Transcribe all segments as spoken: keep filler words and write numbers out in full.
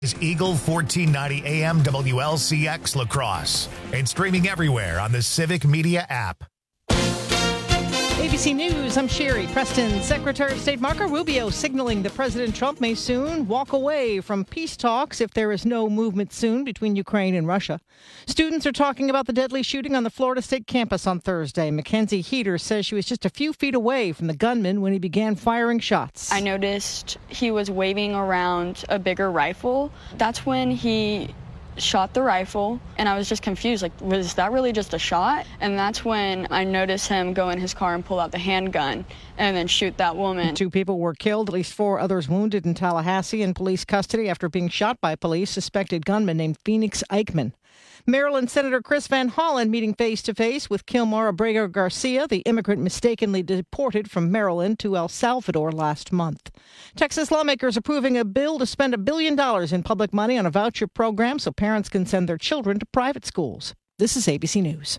is Eagle fourteen ninety A M W L C X La Crosse and streaming everywhere on the Civic Media app. A B C News, I'm Sherry Preston. Secretary of State Marco Rubio signaling that President Trump may soon walk away from peace talks if there is no movement soon between Ukraine and Russia. Students are talking about the deadly shooting on the Florida State campus on Thursday. Mackenzie Heater says she was just a few feet away from the gunman when he began firing shots. I noticed he was waving around a bigger rifle. That's when he shot the rifle, and I was just confused, like, was that really just a shot? And that's when I noticed him go in his car and pull out the handgun and then shoot that woman. Two people were killed, at least four others wounded in Tallahassee in police custody after being shot by police. Suspected gunman named Phoenix Eichmann. Maryland Senator Chris Van Hollen meeting face-to-face with Kilmar Abrego Garcia, the immigrant mistakenly deported from Maryland to El Salvador last month. Texas lawmakers approving a bill to spend a billion dollars in public money on a voucher program so parents can send their children to private schools. This is A B C News.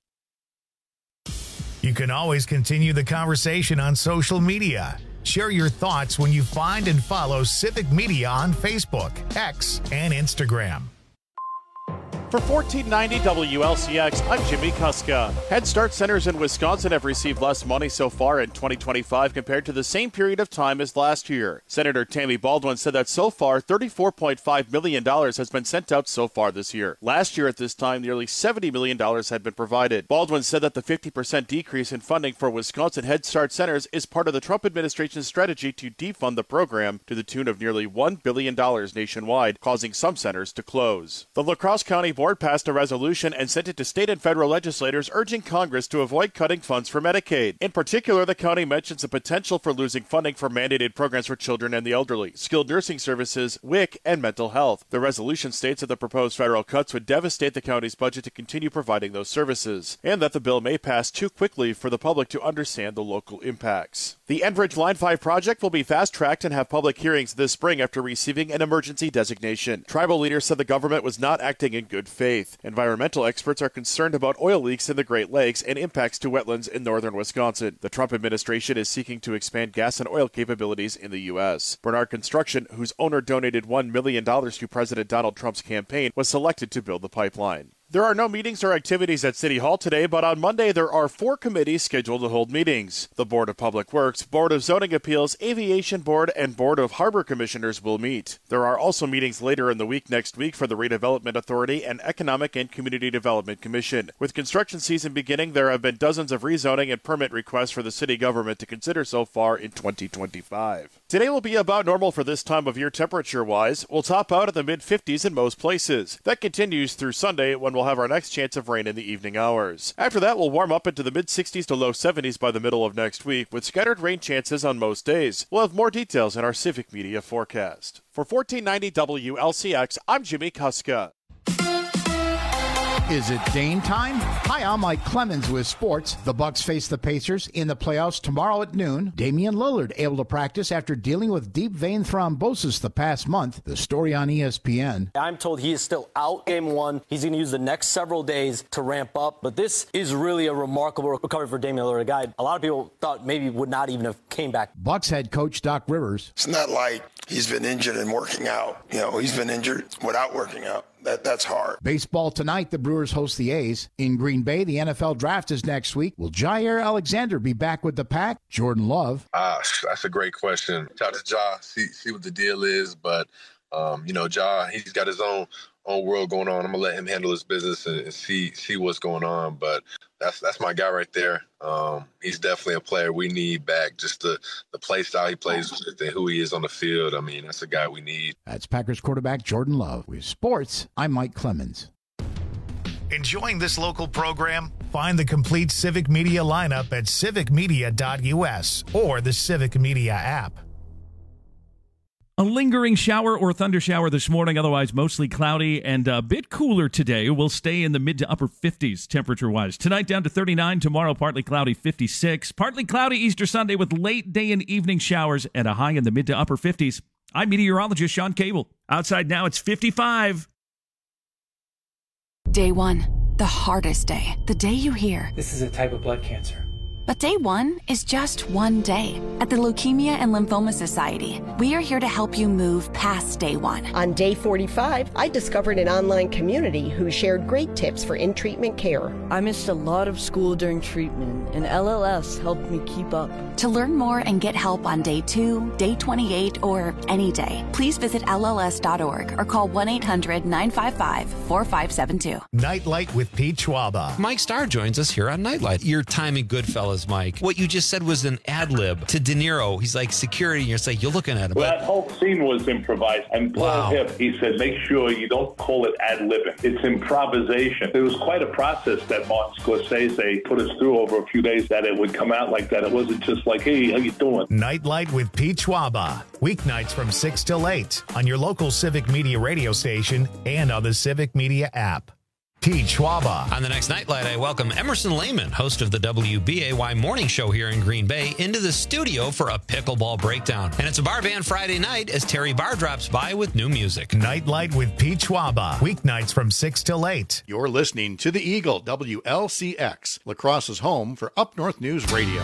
You can always continue the conversation on social media. Share your thoughts when you find and follow Civic Media on Facebook, X, and Instagram. For fourteen ninety W L C X, I'm Jimmy Kuska. Head Start centers in Wisconsin have received less money so far in twenty twenty-five compared to the same period of time as last year. Senator Tammy Baldwin said that so far, thirty-four point five million dollars has been sent out so far this year. Last year at this time, nearly seventy million dollars had been provided. Baldwin said that the fifty percent decrease in funding for Wisconsin Head Start centers is part of the Trump administration's strategy to defund the program to the tune of nearly one billion dollars nationwide, causing some centers to close. The La Crosse County Board passed a resolution and sent it to state and federal legislators urging Congress to avoid cutting funds for Medicaid. In particular, the county mentions the potential for losing funding for mandated programs for children and the elderly, skilled nursing services, W I C, and mental health. The resolution states that the proposed federal cuts would devastate the county's budget to continue providing those services, and that the bill may pass too quickly for the public to understand the local impacts. The Enbridge Line five project will be fast-tracked and have public hearings this spring after receiving an emergency designation. Tribal leaders said the government was not acting in good faith. Environmental experts are concerned about oil leaks in the Great Lakes and impacts to wetlands in northern Wisconsin. The Trump administration is seeking to expand gas and oil capabilities in the U S. Bernard Construction, whose owner donated one million dollars to President Donald Trump's campaign, was selected to build the pipeline. There are no meetings or activities at City Hall today, but on Monday there are four committees scheduled to hold meetings. The Board of Public Works, Board of Zoning Appeals, Aviation Board, and Board of Harbor Commissioners will meet. There are also meetings later in the week next week for the Redevelopment Authority and Economic and Community Development Commission. With construction season beginning, there have been dozens of rezoning and permit requests for the city government to consider so far in twenty twenty-five. Today will be about normal for this time of year temperature-wise. We'll top out at the mid fifties in most places. That continues through Sunday when we'll have our next chance of rain in the evening hours. After that, we'll warm up into the mid sixties to low seventies by the middle of next week, with scattered rain chances on most days. We'll have more details in our Civic Media forecast. For fourteen ninety W L C X, I'm Jimmy Kuska. Is it Dane time? Hi, I'm Mike Clemens with sports. The Bucks face the Pacers in the playoffs tomorrow at noon. Damian Lillard able to practice after dealing with deep vein thrombosis the past month. The story on E S P N. I'm told he is still out game one. He's going to use the next several days to ramp up. But this is really a remarkable recovery for Damian Lillard, a guy a lot of people thought maybe would not even have came back. Bucks head coach Doc Rivers. It's not like he's been injured and working out. You know, he's been injured without working out. That, that's hard. Baseball tonight, the Brewers host the A's. In Green Bay, the N F L draft is next week. Will Jair Alexander be back with the Pack? Jordan Love. Ah, that's a great question. Shout out to Ja, see, see what the deal is. But, um, you know, Ja, he's got his own own world going on. I'm going to let him handle his business and, and see see what's going on. But that's that's my guy right there. Um, he's definitely a player we need back. Just the, the play style he plays with and who he is on the field. I mean, that's a guy we need. That's Packers quarterback Jordan Love. With sports, I'm Mike Clemens. Enjoying this local program? Find the complete Civic Media lineup at civic media dot U S or the Civic Media app. A lingering shower or thunder shower this morning, otherwise mostly cloudy and a bit cooler today. We'll stay in the mid to upper fifties temperature-wise. Tonight down to thirty-nine, tomorrow partly cloudy, fifty-six. Partly cloudy Easter Sunday with late day and evening showers and a high in the mid to upper fifties. I'm meteorologist Sean Cable. Outside now it's fifty-five. Day one, the hardest day. The day you hear, this is a type of blood cancer. But day one is just one day. At the Leukemia and Lymphoma Society, we are here to help you move past day one. On day forty-five, I discovered an online community who shared great tips for in-treatment care. I missed a lot of school during treatment, and L L S helped me keep up. To learn more and get help on day two, day twenty-eight, or any day, please visit L L S dot org or call one eight hundred nine five five four five seven two. Nightlight with Pete Schwaba. Mike Starr joins us here on Nightlight. Your timing, Goodfellas, Mike. What you just said was an ad lib to De Niro. He's like security, and you're like, you're looking at him. Well, that whole scene was improvised. And Paul Wow. Hipp, he said, make sure you don't call it ad libbing. It's improvisation. It was quite a process that Martin Scorsese put us through over a few days that it would come out like that. It wasn't just like, hey, how you doing? Nightlight with Pete Schwaba. Weeknights from six till eight on your local Civic Media radio station and on the Civic Media app. Pete Schwaba. On the next Nightlight, I welcome Emerson Lehman, host of the W B A Y morning show here in Green Bay, into the studio for a pickleball breakdown. And it's a bar band Friday night as Terry Barr drops by with new music. Nightlight with Pete Schwaba. Weeknights from six till eight. You're listening to the Eagle, W L C X, La Crosse's home for Up North News Radio.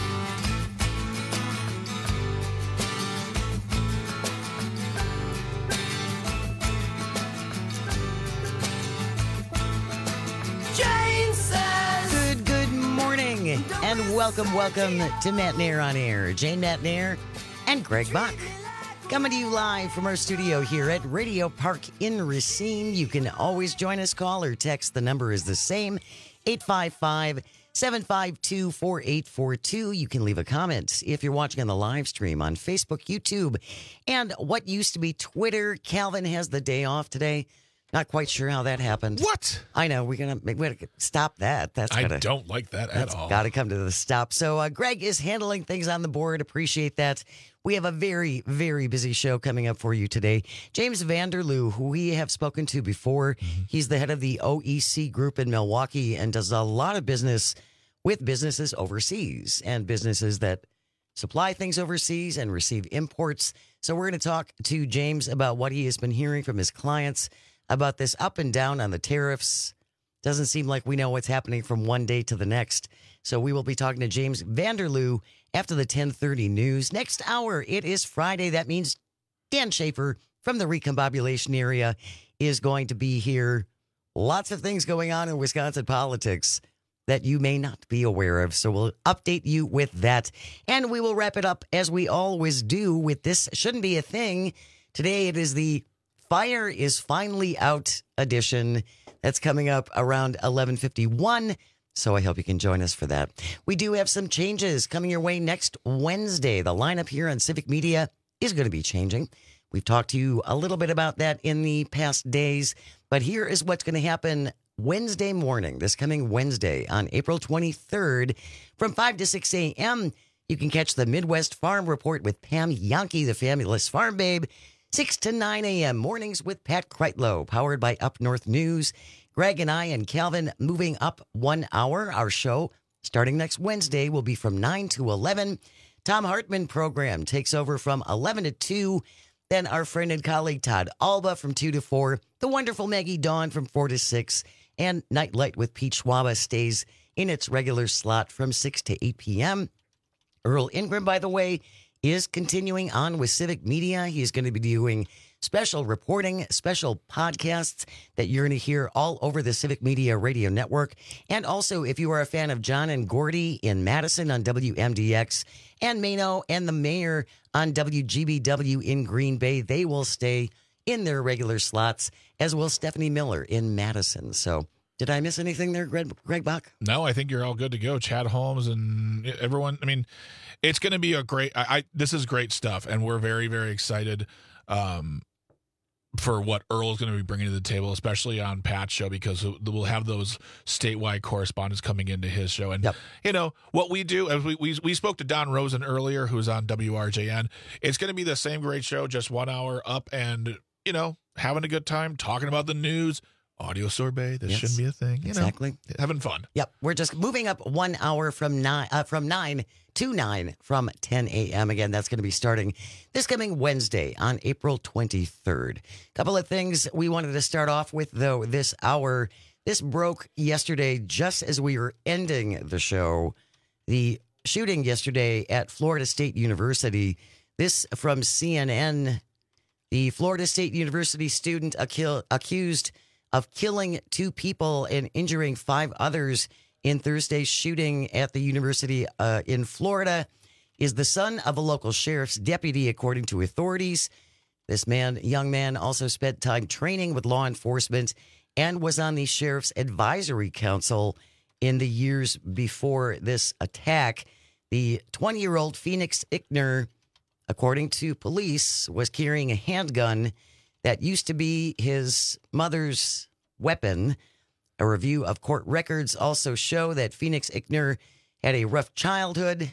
Good, good morning, and welcome, welcome to Matt Nair on Air. Jane Matt Nair and Greg Bach. Coming to you live from our studio here at Radio Park in Racine. You can always join us, call or text. The number is the same, eight five five, seven five two, four eight four two. You can leave a comment if you're watching on the live stream on Facebook, YouTube, and what used to be Twitter. Calvin has the day off today. Not quite sure how that happened. What? I know. We're going to we gotta stop that. That's I gotta, don't like that at all. Got to come to the stop. So uh, Greg is handling things on the board. Appreciate that. We have a very, very busy show coming up for you today. James Vanderloo, who we have spoken to before, mm-hmm. he's the head of the O E C group in Milwaukee and does a lot of business with businesses overseas and businesses that supply things overseas and receive imports. So we're going to talk to James about what he has been hearing from his clients about this up and down on the tariffs. Doesn't seem like we know what's happening from one day to the next. So we will be talking to James Vanderloo after the ten thirty news. Next hour, it is Friday. That means Dan Schaefer from the Recombobulation area is going to be here. Lots of things going on in Wisconsin politics that you may not be aware of. So we'll update you with that. And we will wrap it up as we always do with This Shouldn't Be a Thing. Today it is the Fire is Finally Out edition. That's coming up around eleven fifty-one. So I hope you can join us for that. We do have some changes coming your way next Wednesday. The lineup here on Civic Media is going to be changing. We've talked to you a little bit about that in the past days, but here is what's going to happen Wednesday morning, this coming Wednesday on April twenty-third from five to six a.m. You can catch the Midwest Farm Report with Pam Yankee, the fabulous farm babe. six to nine a.m. mornings with Pat Kreitlow, powered by Up North News. Greg and I and Calvin moving up one hour. Our show starting next Wednesday will be from nine to eleven. Tom Hartman program takes over from eleven to two. Then our friend and colleague Todd Alba from two to four. The wonderful Maggie Dawn from four to six. And Nightlight with Pete Schwaba stays in its regular slot from six to eight p.m. Earl Ingram, by the way, is continuing on with Civic Media. He's going to be doing special reporting, special podcasts that you're going to hear all over the Civic Media Radio Network. And also, if you are a fan of John and Gordy in Madison on W M D X and Mano and the mayor on W G B W in Green Bay, they will stay in their regular slots, as will Stephanie Miller in Madison. So did I miss anything there, Greg, Greg Bach? No, I think you're all good to go. Chad Holmes and everyone. I mean, it's going to be a great, I, I this is great stuff, and we're very, very excited um, for what Earl is going to be bringing to the table, especially on Pat's show, because we'll have those statewide correspondents coming into his show. And, yep. you know, what we do, as we, we, we spoke to Don Rosen earlier, who's on W R J N, it's going to be the same great show, just one hour up and, you know, having a good time, talking about the news. Audio sorbet. This yes, shouldn't be a thing. You exactly. know, having fun. Yep. We're just moving up one hour from nine, uh, from nine to nine from ten a.m. Again, that's going to be starting this coming Wednesday on April twenty-third. Couple of things we wanted to start off with, though, this hour. This broke yesterday just as we were ending the show. The shooting yesterday at Florida State University. This from C N N. The Florida State University student accu- accused of killing two people and injuring five others in Thursday's shooting at the university uh, in Florida is the son of a local sheriff's deputy, according to authorities. This man, young man, also spent time training with law enforcement and was on the sheriff's advisory council in the years before this attack. The twenty-year-old Phoenix Ickner, according to police, was carrying a handgun that used to be his mother's weapon. A review of court records also show that Phoenix Ickner had a rough childhood.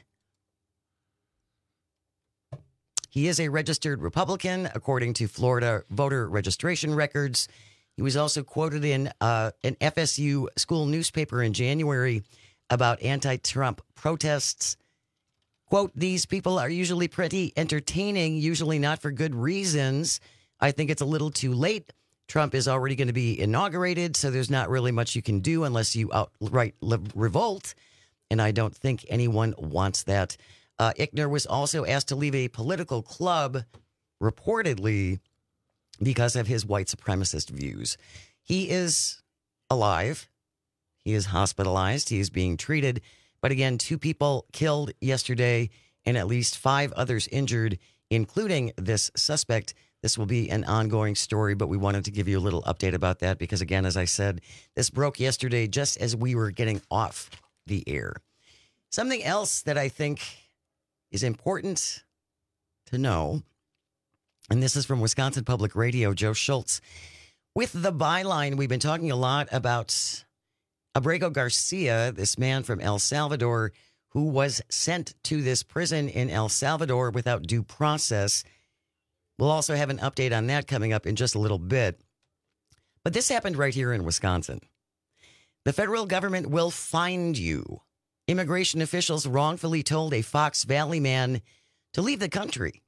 He is a registered Republican, according to Florida voter registration records. He was also quoted in uh, an F S U school newspaper in January about anti-Trump protests. Quote, "These people are usually pretty entertaining, usually not for good reasons. I think it's a little too late. Trump is already going to be inaugurated, so there's not really much you can do unless you outright revolt. And I don't think anyone wants that." Uh, Ickner was also asked to leave a political club, reportedly, because of his white supremacist views. He is alive. He is hospitalized. He is being treated. But again, two people killed yesterday and at least five others injured, including this suspect. This will be an ongoing story, but we wanted to give you a little update about that because, again, as I said, this broke yesterday just as we were getting off the air. Something else that I think is important to know, and this is from Wisconsin Public Radio, Joe Schultz. With the byline, we've been talking a lot about Abrego Garcia, this man from El Salvador who was sent to this prison in El Salvador without due process. We'll also have an update on that coming up in just a little bit. But this happened right here in Wisconsin. The federal government will find you. Immigration officials wrongfully told a Fox Valley man to leave the country.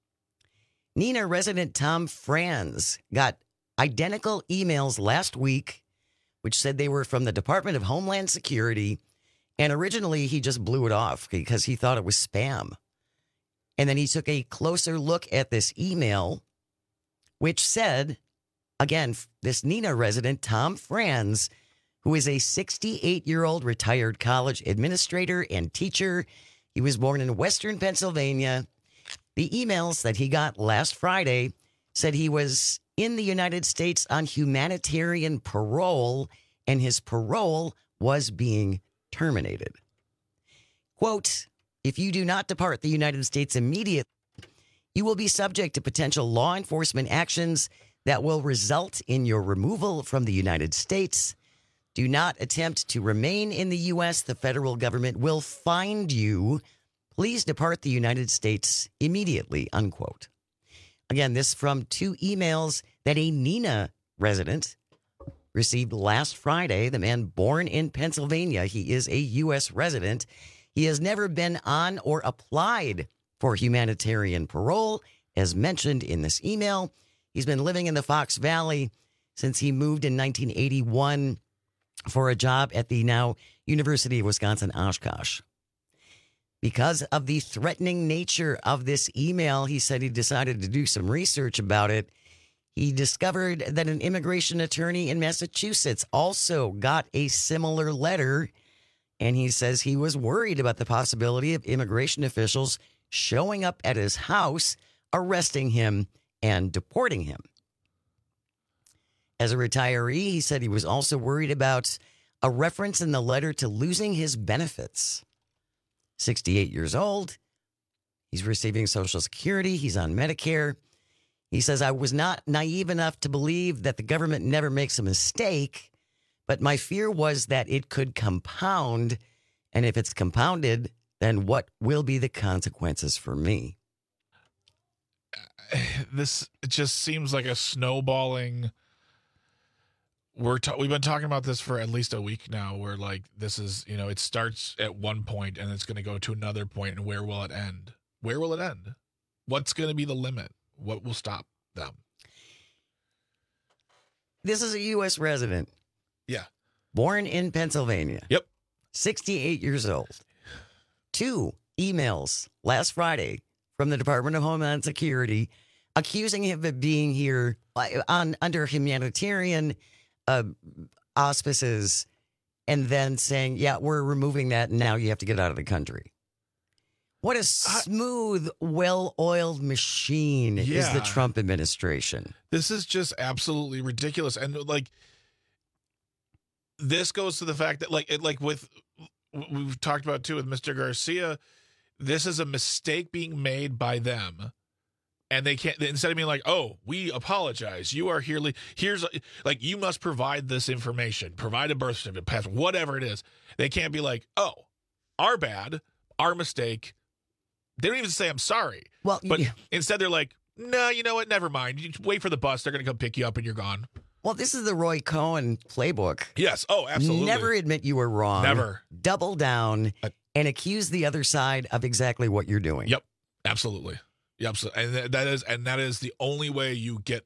Neenah resident Tom Franz got identical emails last week, which said they were from the Department of Homeland Security. And originally, he just blew it off because he thought it was spam. And then he took a closer look at this email, which said, again, this Neenah resident, Tom Franz, who is a sixty-eight-year-old retired college administrator and teacher. He was born in Western Pennsylvania. The emails that he got last Friday said he was in the United States on humanitarian parole, and his parole was being terminated. Quote, "If you do not depart the United States immediately, you will be subject to potential law enforcement actions that will result in your removal from the United States. Do not attempt to remain in the U S. The federal government will find you. Please depart the United States immediately," unquote. Again, this from two emails that a Neenah resident received last Friday. The man born in Pennsylvania. He is a U S resident. He has never been on or applied for humanitarian parole, as mentioned in this email. He's been living in the Fox Valley since he moved in nineteen eighty-one for a job at the now University of Wisconsin-Oshkosh. Because of the threatening nature of this email, he said he decided to do some research about it. He discovered that an immigration attorney in Massachusetts also got a similar letter, and he says he was worried about the possibility of immigration officials showing up at his house, arresting him, and deporting him. As a retiree, he said he was also worried about a reference in the letter to losing his benefits. sixty-eight years old. He's receiving Social Security. He's on Medicare. He says, "I was not naive enough to believe that the government never makes a mistake, but my fear was that it could compound. And if it's compounded, then what will be the consequences for me?" This just seems like a snowballing. We're ta- we've been talking about this for at least a week now, where like this is, you know, it starts at one point and it's going to go to another point, and where will it end? Where will it end? What's going to be the limit? What will stop them? This is a U S resident. Yeah. Born in Pennsylvania. Yep. sixty-eight years old. two emails last Friday from the Department of Homeland Security accusing him of being here on under humanitarian uh, auspices, and then saying, yeah, we're removing that, and now you have to get out of the country. What a smooth, well-oiled machine yeah. is the Trump administration. This is just absolutely ridiculous. And, like, this goes to the fact that, like, it, like with, we've talked about, too, with Mister Garcia, this is a mistake being made by them. And they can't, instead of being like, oh, we apologize. You are here. Here's, like, you must provide this information, provide a birth certificate, passport, whatever it is. They can't be like, oh, our bad, our mistake. They don't even say, I'm sorry. Well, but yeah. instead they're like, no, you know what? Never mind. You wait for the bus. They're going to come pick you up and you're gone. Well, this is the Roy Cohn playbook. Yes. Oh, absolutely. Never admit you were wrong. Never. Double down uh, and accuse the other side of exactly what you're doing. Yep. Absolutely. Yep. And that is, and that is the only way you get,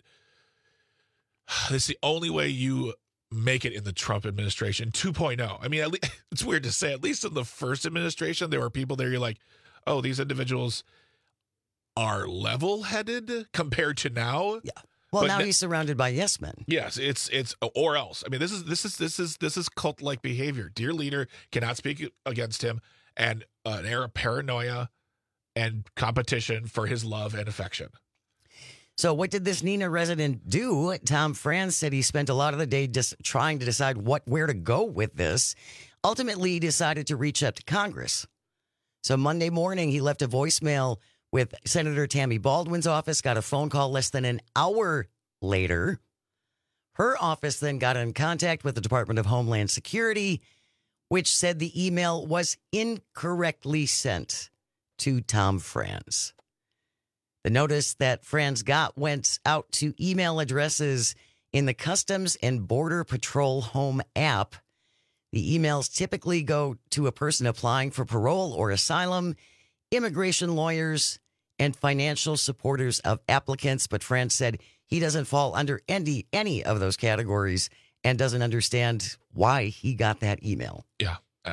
it's the only way you make it in the Trump administration two point oh. I mean, at least, it's weird to say, at least in the first administration, there were people there you're like, oh, these individuals are level-headed compared to now. Yeah. Well, but now ne- he's surrounded by yes men. Yes, it's it's or else. I mean, this is this is this is this is cult-like behavior. Dear leader cannot speak against him, and uh, an air of paranoia and competition for his love and affection. So what did this Neenah resident do? Tom Franz said he spent a lot of the day just trying to decide what where to go with this. Ultimately, he decided to reach out to Congress. So Monday morning, he left a voicemail with Senator Tammy Baldwin's office, got a phone call less than an hour later. Her office then got in contact with the Department of Homeland Security, which said the email was incorrectly sent to Tom Franz. The notice that Franz got went out to email addresses in the Customs and Border Patrol Home app. The emails typically go to a person applying for parole or asylum, immigration lawyers, and financial supporters of applicants. But Franz said he doesn't fall under any, any of those categories and doesn't understand why he got that email. Yeah. Uh,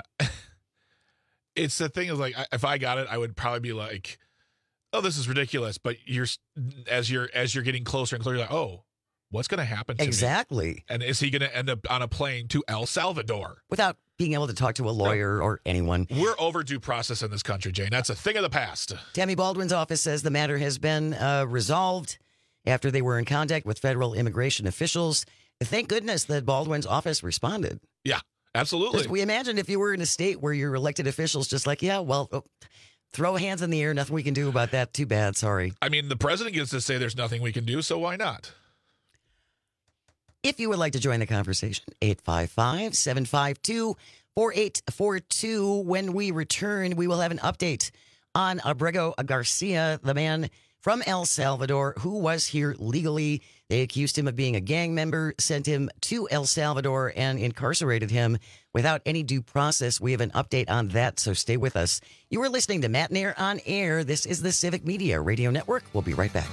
it's the thing is, like, if I got it, I would probably be like, oh, this is ridiculous. But you're as you're as you're getting closer and closer, you're like, oh, what's going to happen to exactly. me? And is he going to end up on a plane to El Salvador? Without being able to talk to a lawyer no. or anyone. We're overdue process in this country, Jane. That's a thing of the past. Tammy Baldwin's office says the matter has been uh, resolved after they were in contact with federal immigration officials. Thank goodness that Baldwin's office responded. Yeah, absolutely. We imagine if you were in a state where your elected officials just like, yeah, well, oh, throw hands in the air. Nothing we can do about that. Too bad. Sorry. I mean, the president gets to say there's nothing we can do, so why not? If you would like to join the conversation, eight five five, seven five two, four eight four two. When we return, we will have an update on Abrego Garcia, the man from El Salvador who was here legally. They accused him of being a gang member, sent him to El Salvador, and incarcerated him without any due process. We have an update on that, so stay with us. You are listening to Matt Nair on Air. This is the Civic Media Radio Network. We'll be right back.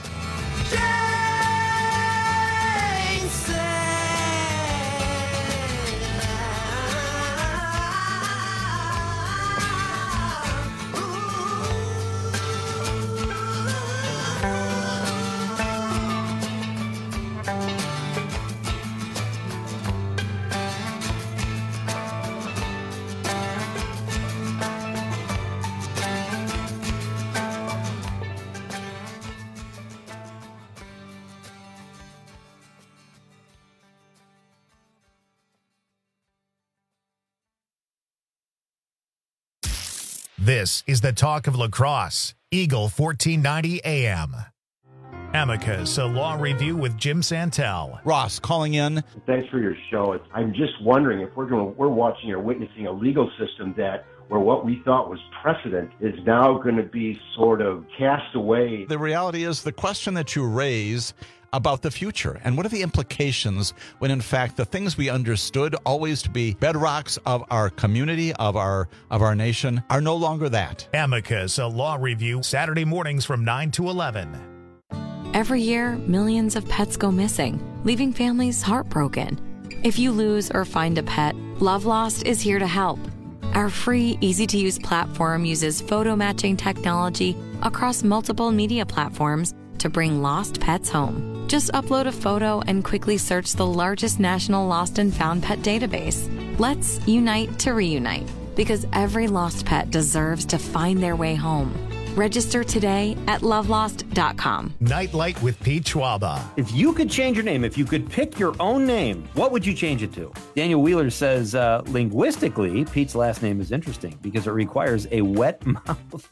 This is the talk of lacrosse. Eagle fourteen ninety A M. Amicus, a law review with Jim Santel. Ross calling in. Thanks for your show. I'm just wondering if we're going, we're watching or witnessing a legal system that where what we thought was precedent is now going to be sort of cast away. The reality is the question that you raise about the future and what are the implications when in fact the things we understood always to be bedrocks of our community, of our of our nation, are no longer that. Amicus, a law review, Saturday mornings from nine to eleven. Every year, millions of pets go missing, leaving families heartbroken. If you lose or find a pet, Love Lost is here to help. Our free, easy-to-use platform uses photo matching technology across multiple media platforms to bring lost pets home. Just upload a photo and quickly search the largest national lost and found pet database. Let's unite to reunite, because every lost pet deserves to find their way home. Register today at lovelost dot com. Nightlight with Pete Schwaba. If you could change your name, if you could pick your own name, what would you change it to? Daniel Wheeler says, uh, linguistically, Pete's last name is interesting because it requires a wet mouth.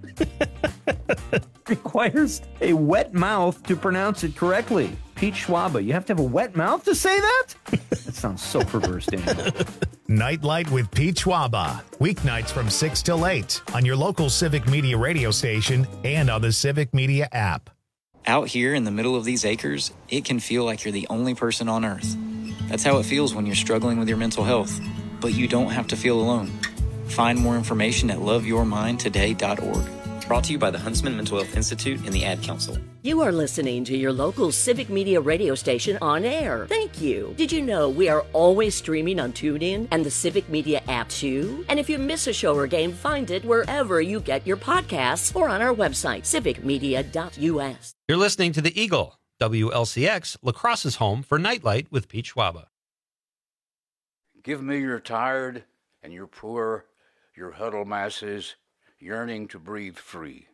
requires a wet mouth to pronounce it correctly. Pete Schwaba, you have to have a wet mouth to say that? That sounds so perverse, Daniel. Nightlight with Pete Schwaba. Weeknights from six till eight on your local Civic Media radio station and on the Civic Media app. Out here in the middle of these acres, it can feel like you're the only person on Earth. That's how it feels when you're struggling with your mental health. But you don't have to feel alone. Find more information at love your mind today dot org. Brought to you by the Huntsman Mental Health Institute and the Ad Council. You are listening to your local Civic Media radio station on air. Thank you. Did you know we are always streaming on TuneIn and the Civic Media app too? And if you miss a show or game, find it wherever you get your podcasts or on our website, civic media dot u s. You're listening to The Eagle, W L C X, La Crosse's home for Nightlight with Pete Schwaba. Give me your tired and your poor, your huddled masses, yearning to breathe free.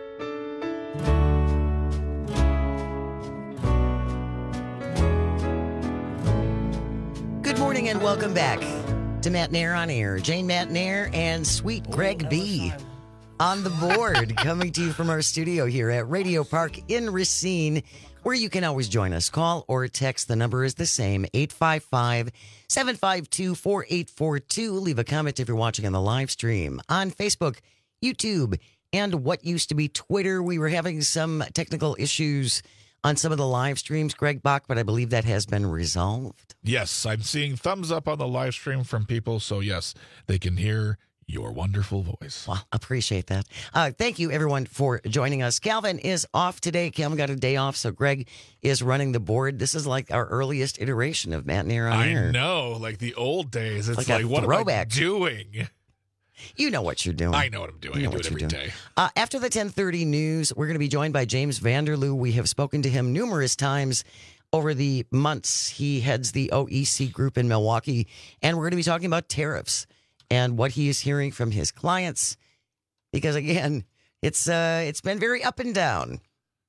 Good morning and welcome back to Matt Nair on Air. Jane Matt Nair and sweet Greg B on the board, coming to you from our studio here at Radio Park in Racine, where you can always join us. Call or text. The number is the same, eight five five, seven five two, four eight four two. Leave a comment if you're watching on the live stream on Facebook, YouTube, and what used to be Twitter. We were having some technical issues on some of the live streams, Greg Bach, but I believe that has been resolved. Yes, I'm seeing thumbs up on the live stream from people, so yes, they can hear your wonderful voice. Well, appreciate that. Uh, thank you, everyone, for joining us. Calvin is off today. Calvin got a day off, so Greg is running the board. This is like our earliest iteration of Matt Nair on Air. I know, like the old days. It's like, like, a what throwback. am I doing? You know what you're doing. I know what I'm doing. You know I do what it every you're doing. day. Uh, after the ten thirty news, we're going to be joined by James Vanderloo. We have spoken to him numerous times over the months. He heads the O E C group in Milwaukee, and we're going to be talking about tariffs and what he is hearing from his clients. Because, again, it's uh, it's been very up and down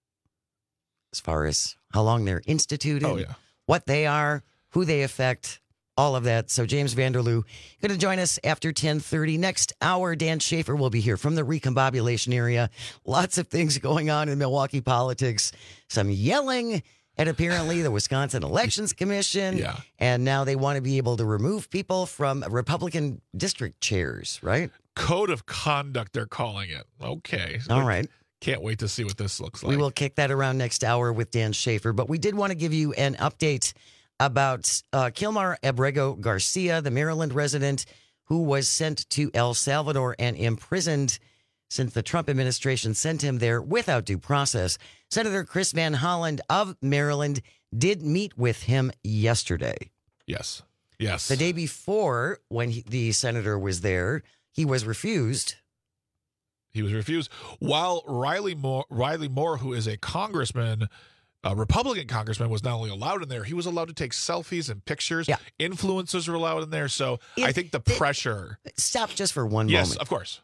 as far as how long they're instituted, oh, yeah. what they are, who they affect, all of that. So James Vanderloo going to join us after ten thirty. Next hour, Dan Schaefer will be here from the recombobulation area. Lots of things going on in Milwaukee politics. Some yelling at apparently the Wisconsin Elections Commission. Yeah. And now they want to be able to remove people from Republican district chairs, right? Code of conduct, they're calling it. Okay. All right. Can't wait to see what this looks like. We will kick that around next hour with Dan Schaefer. But we did want to give you an update about uh, Kilmar Abrego Garcia, the Maryland resident who was sent to El Salvador and imprisoned since the Trump administration sent him there without due process. Senator Chris Van Hollen of Maryland did meet with him yesterday. Yes. Yes. The day before, when he, the senator was there, he was refused. He was refused. While Riley Moore, Riley Moore, who is a congressman, a Republican congressman, was not only allowed in there, he was allowed to take selfies and pictures. Yeah. Influencers were allowed in there. So It- I think the the- pressure. Stop just for one Yes, moment. of course.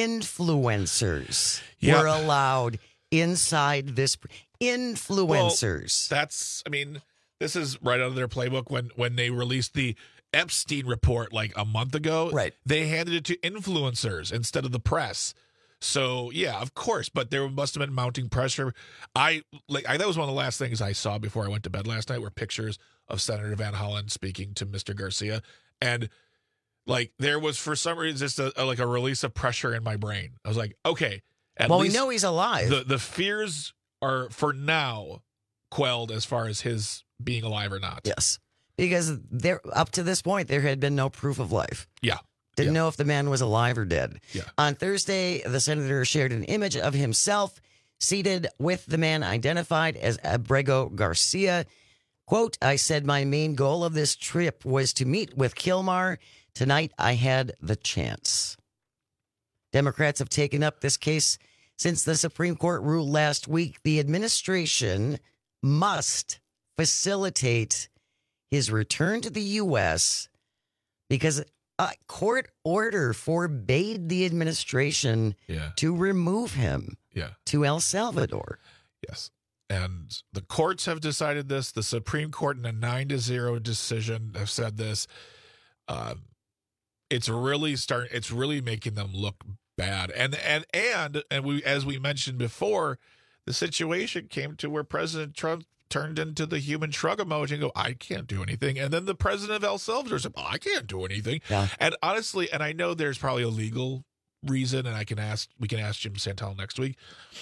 Influencers Yeah. were allowed inside this. Influencers. Well, that's, I mean, this is right out of their playbook. When when they released the Epstein report like a month ago, Right. they handed it to influencers instead of the press. So yeah, of course, but there must have been mounting pressure. I like I, that was one of the last things I saw before I went to bed last night were pictures of Senator Van Hollen speaking to Mister Garcia, and like there was for some reason just a, a like a release of pressure in my brain. I was like, okay, at well, least we know he's alive. the the fears are for now quelled as far as his being alive or not. Yes, because there up to this point there had been no proof of life. Yeah. Didn't Yeah. know if the man was alive or dead. Yeah. On Thursday, the senator shared an image of himself seated with the man identified as Abrego Garcia. Quote, I said my main goal of this trip was to meet with Kilmar Tonight, I had the chance. Democrats have taken up this case since the Supreme Court ruled last week. The administration must facilitate his return to the U S because a court order forbade the administration yeah. to remove him yeah. to El Salvador. Yes. And the courts have decided this. The Supreme Court in a nine to zero decision have said this. Um, it's really start. It's really making them look bad. And and and and we, as we mentioned before, the situation came to where President Trump turned into the human shrug emoji and go, I can't do anything. And then the president of El Salvador said, oh, I can't do anything. Yeah. And honestly, and I know there's probably a legal reason, and I can ask, we can ask Jim Santel next week.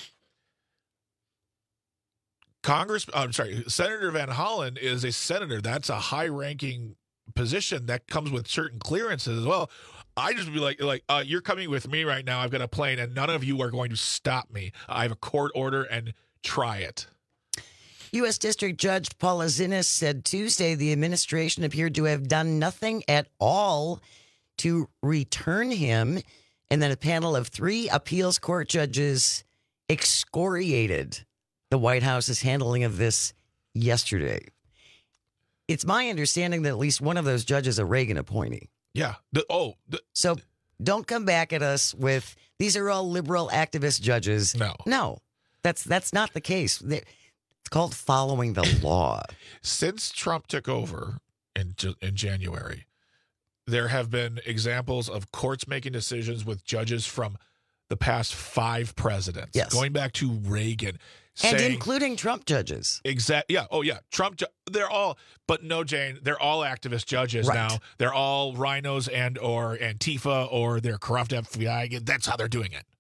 Congress, I'm sorry, Senator Van Hollen is a senator. That's a high-ranking position that comes with certain clearances as well. I just would be like, like uh, you're coming with me right now. I've got a plane, and none of you are going to stop me. I have a court order, and try it. U S District Judge Paula Zinnes said Tuesday the administration appeared to have done nothing at all to return him, and then a panel of three appeals court judges excoriated the White House's handling of this yesterday. It's my understanding that at least one of those judges is a Reagan appointee. Yeah. The, oh. The, so don't come back at us with, these are all liberal activist judges. No. No, that's that's not the case. They, It's called following the law. Since Trump took over in in January, there have been examples of courts making decisions with judges from the past five presidents. Yes. Going back to Reagan. And saying, including Trump judges. Exact. Yeah. Oh, yeah. Trump. Ju- they're all, but no, Jane, they're all activist judges Right. now. They're all rhinos and or Antifa or they're corrupt F B I. That's how they're doing it.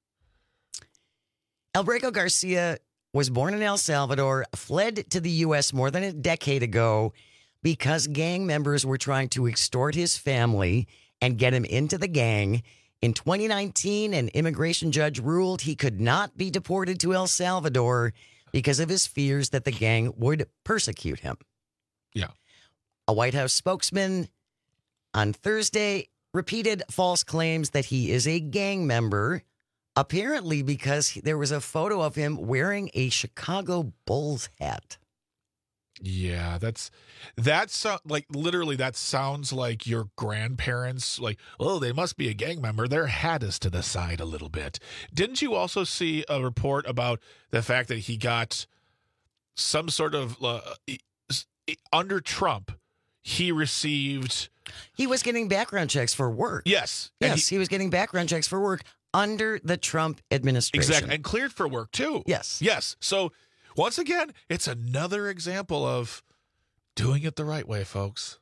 Albrego Garcia was born in El Salvador, fled to the U S more than a decade ago because gang members were trying to extort his family and get him into the gang. In twenty nineteen, an immigration judge ruled he could not be deported to El Salvador because of his fears that the gang would persecute him. Yeah. A White House spokesman on Thursday repeated false claims that he is a gang member, apparently because there was a photo of him wearing a Chicago Bulls hat. Yeah, that's that's uh, like literally that sounds like your grandparents, like, oh, they must be a gang member. Their hat is to the side a little bit. Didn't you also see a report about the fact that he got some sort of uh, under Trump, he received. He was getting background checks for work. Yes. Yes, he, he was getting background checks for work under the Trump administration. Exactly. And cleared for work, too. Yes. Yes. So once again, it's another example of doing it the right way, folks.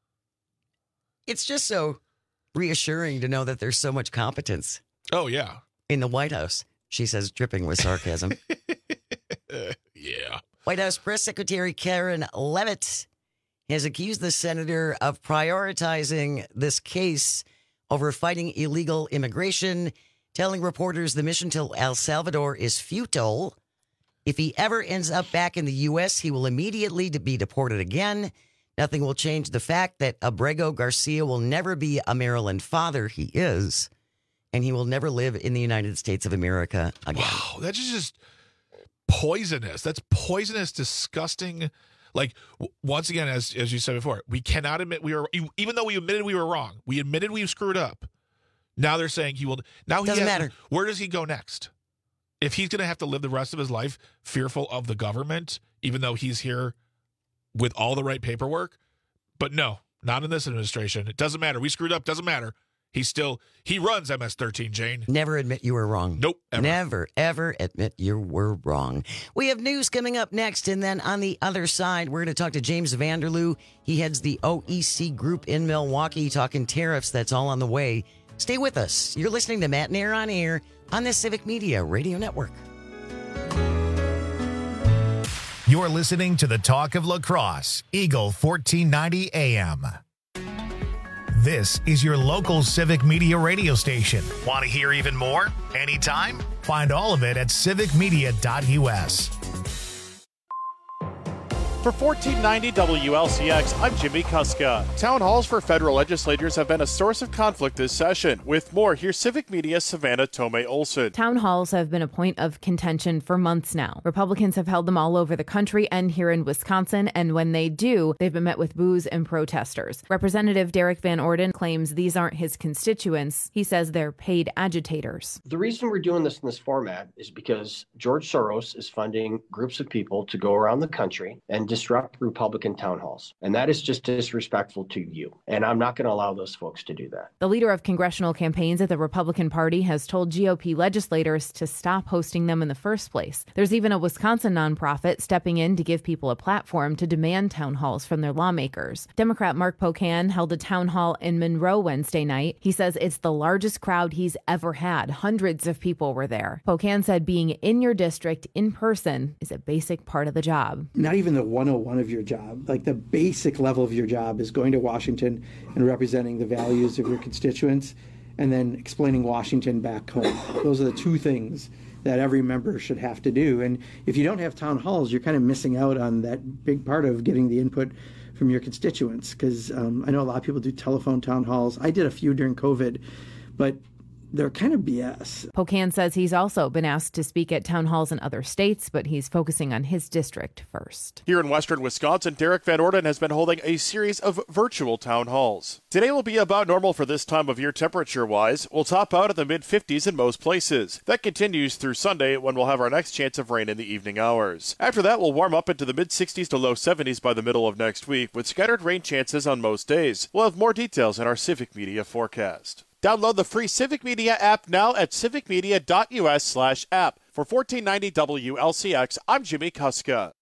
It's just so reassuring to know that there's so much competence. Oh, yeah. In the White House, she says, dripping with sarcasm. Yeah. White House Press Secretary Karen Leavitt has accused the senator of prioritizing this case over fighting illegal immigration, telling reporters the mission to El Salvador is futile. If he ever ends up back in the U S, he will immediately be deported again. Nothing will change the fact that Albrego Garcia will never be a Maryland father. He is. And he will never live in the United States of America again. Wow, that's just poisonous. That's poisonous, disgusting. Like, w- once again, as as you said before, we cannot admit we were, even though we admitted we were wrong, we admitted we screwed up. Now they're saying he will. Now he Doesn't has, matter. Where does he go next? If he's going to have to live the rest of his life fearful of the government, even though he's here with all the right paperwork. But no, not in this administration. It doesn't matter. We screwed up. Doesn't matter. He still, he runs M S thirteen, Jane. Never admit you were wrong. Nope. Ever. Never, ever admit you were wrong. We have news coming up next. And then on the other side, we're going to talk to James Vanderloo. He heads the O E C group in Milwaukee, talking tariffs. That's all on the way. Stay with us. You're listening to Matt and Air on Air on the Civic Media Radio Network. You're listening to the Talk of La Crosse, Eagle fourteen ninety A M. This is your local Civic Media radio station. Want to hear even more? Anytime? Find all of it at civic media dot U S. For fourteen ninety W L C X, I'm Jimmy Kuska. Town halls for federal legislators have been a source of conflict this session. With more, here's Civic Media's Savannah Tomei Olson. Town halls have been a point of contention for months now. Republicans have held them all over the country and here in Wisconsin, and when they do, they've been met with boos and protesters. Representative Derek Van Orden claims these aren't his constituents. He says they're paid agitators. The reason we're doing this in this format is because George Soros is funding groups of people to go around the country and disrupt Republican town halls. And that is just disrespectful to you. And I'm not going to allow those folks to do that. The leader of congressional campaigns at the Republican Party has told G O P legislators to stop hosting them in the first place. There's even a Wisconsin nonprofit stepping in to give people a platform to demand town halls from their lawmakers. Democrat Mark Pocan held a town hall in Monroe Wednesday night. He says it's the largest crowd he's ever had. Hundreds of people were there. Pocan said being in your district in person is a basic part of the job. Not even the one oh one of your job, like the basic level of your job is going to Washington and representing the values of your constituents and then explaining Washington back home. Those are the two things that every member should have to do. And if you don't have town halls, you're kind of missing out on that big part of getting the input from your constituents. Because um, I know a lot of people do telephone town halls. I did a few during COVID, but they're kind of B S. Pocan says he's also been asked to speak at town halls in other states, but he's focusing on his district first. Here in western Wisconsin, Derek Van Orden has been holding a series of virtual town halls. Today will be about normal for this time of year temperature-wise. We'll top out at the mid fifties in most places. That continues through Sunday when we'll have our next chance of rain in the evening hours. After that, we'll warm up into the mid sixties to low seventies by the middle of next week with scattered rain chances on most days. We'll have more details in our Civic Media forecast. Download the free Civic Media app now at civicmedia.us slash app. For fourteen ninety W L C X, I'm Jimmy Kuska.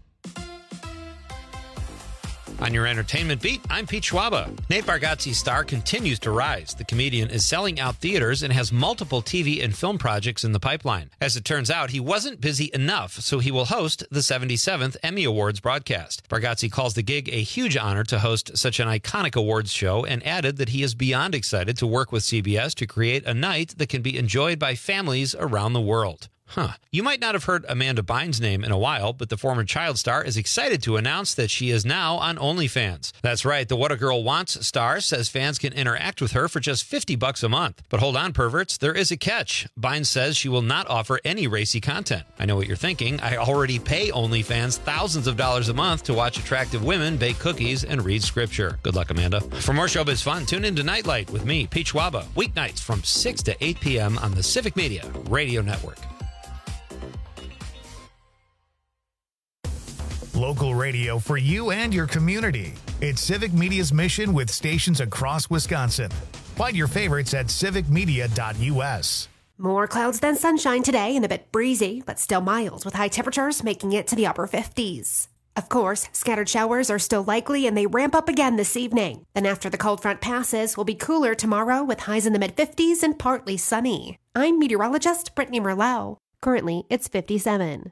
On your entertainment beat, I'm Pete Schwaba. Nate Bargatze's star continues to rise. The comedian is selling out theaters and has multiple T V and film projects in the pipeline. As it turns out, he wasn't busy enough, so he will host the seventy-seventh Emmy Awards broadcast. Bargatze calls the gig a huge honor to host such an iconic awards show and added that he is beyond excited to work with C B S to create a night that can be enjoyed by families around the world. Huh. You might not have heard Amanda Bynes' name in a while, but the former child star is excited to announce that she is now on OnlyFans. That's right, the What a Girl Wants star says fans can interact with her for just fifty bucks a month. But hold on, perverts, there is a catch. Bynes says she will not offer any racy content. I know what you're thinking. I already pay OnlyFans thousands of dollars a month to watch attractive women bake cookies and read scripture. Good luck, Amanda. For more showbiz fun, tune in to Nightlight with me, Pete Schwaba, weeknights from six to eight p.m. on the Civic Media Radio Network. Local radio for you and your community. It's Civic Media's mission with stations across Wisconsin. Find your favorites at civic media dot u s. More clouds than sunshine today and a bit breezy, but still mild with high temperatures making it to the upper fifties. Of course, scattered showers are still likely and they ramp up again this evening. Then after the cold front passes, we'll be cooler tomorrow with highs in the mid fifties and partly sunny. I'm meteorologist Brittany Merlot. Currently, it's fifty-seven.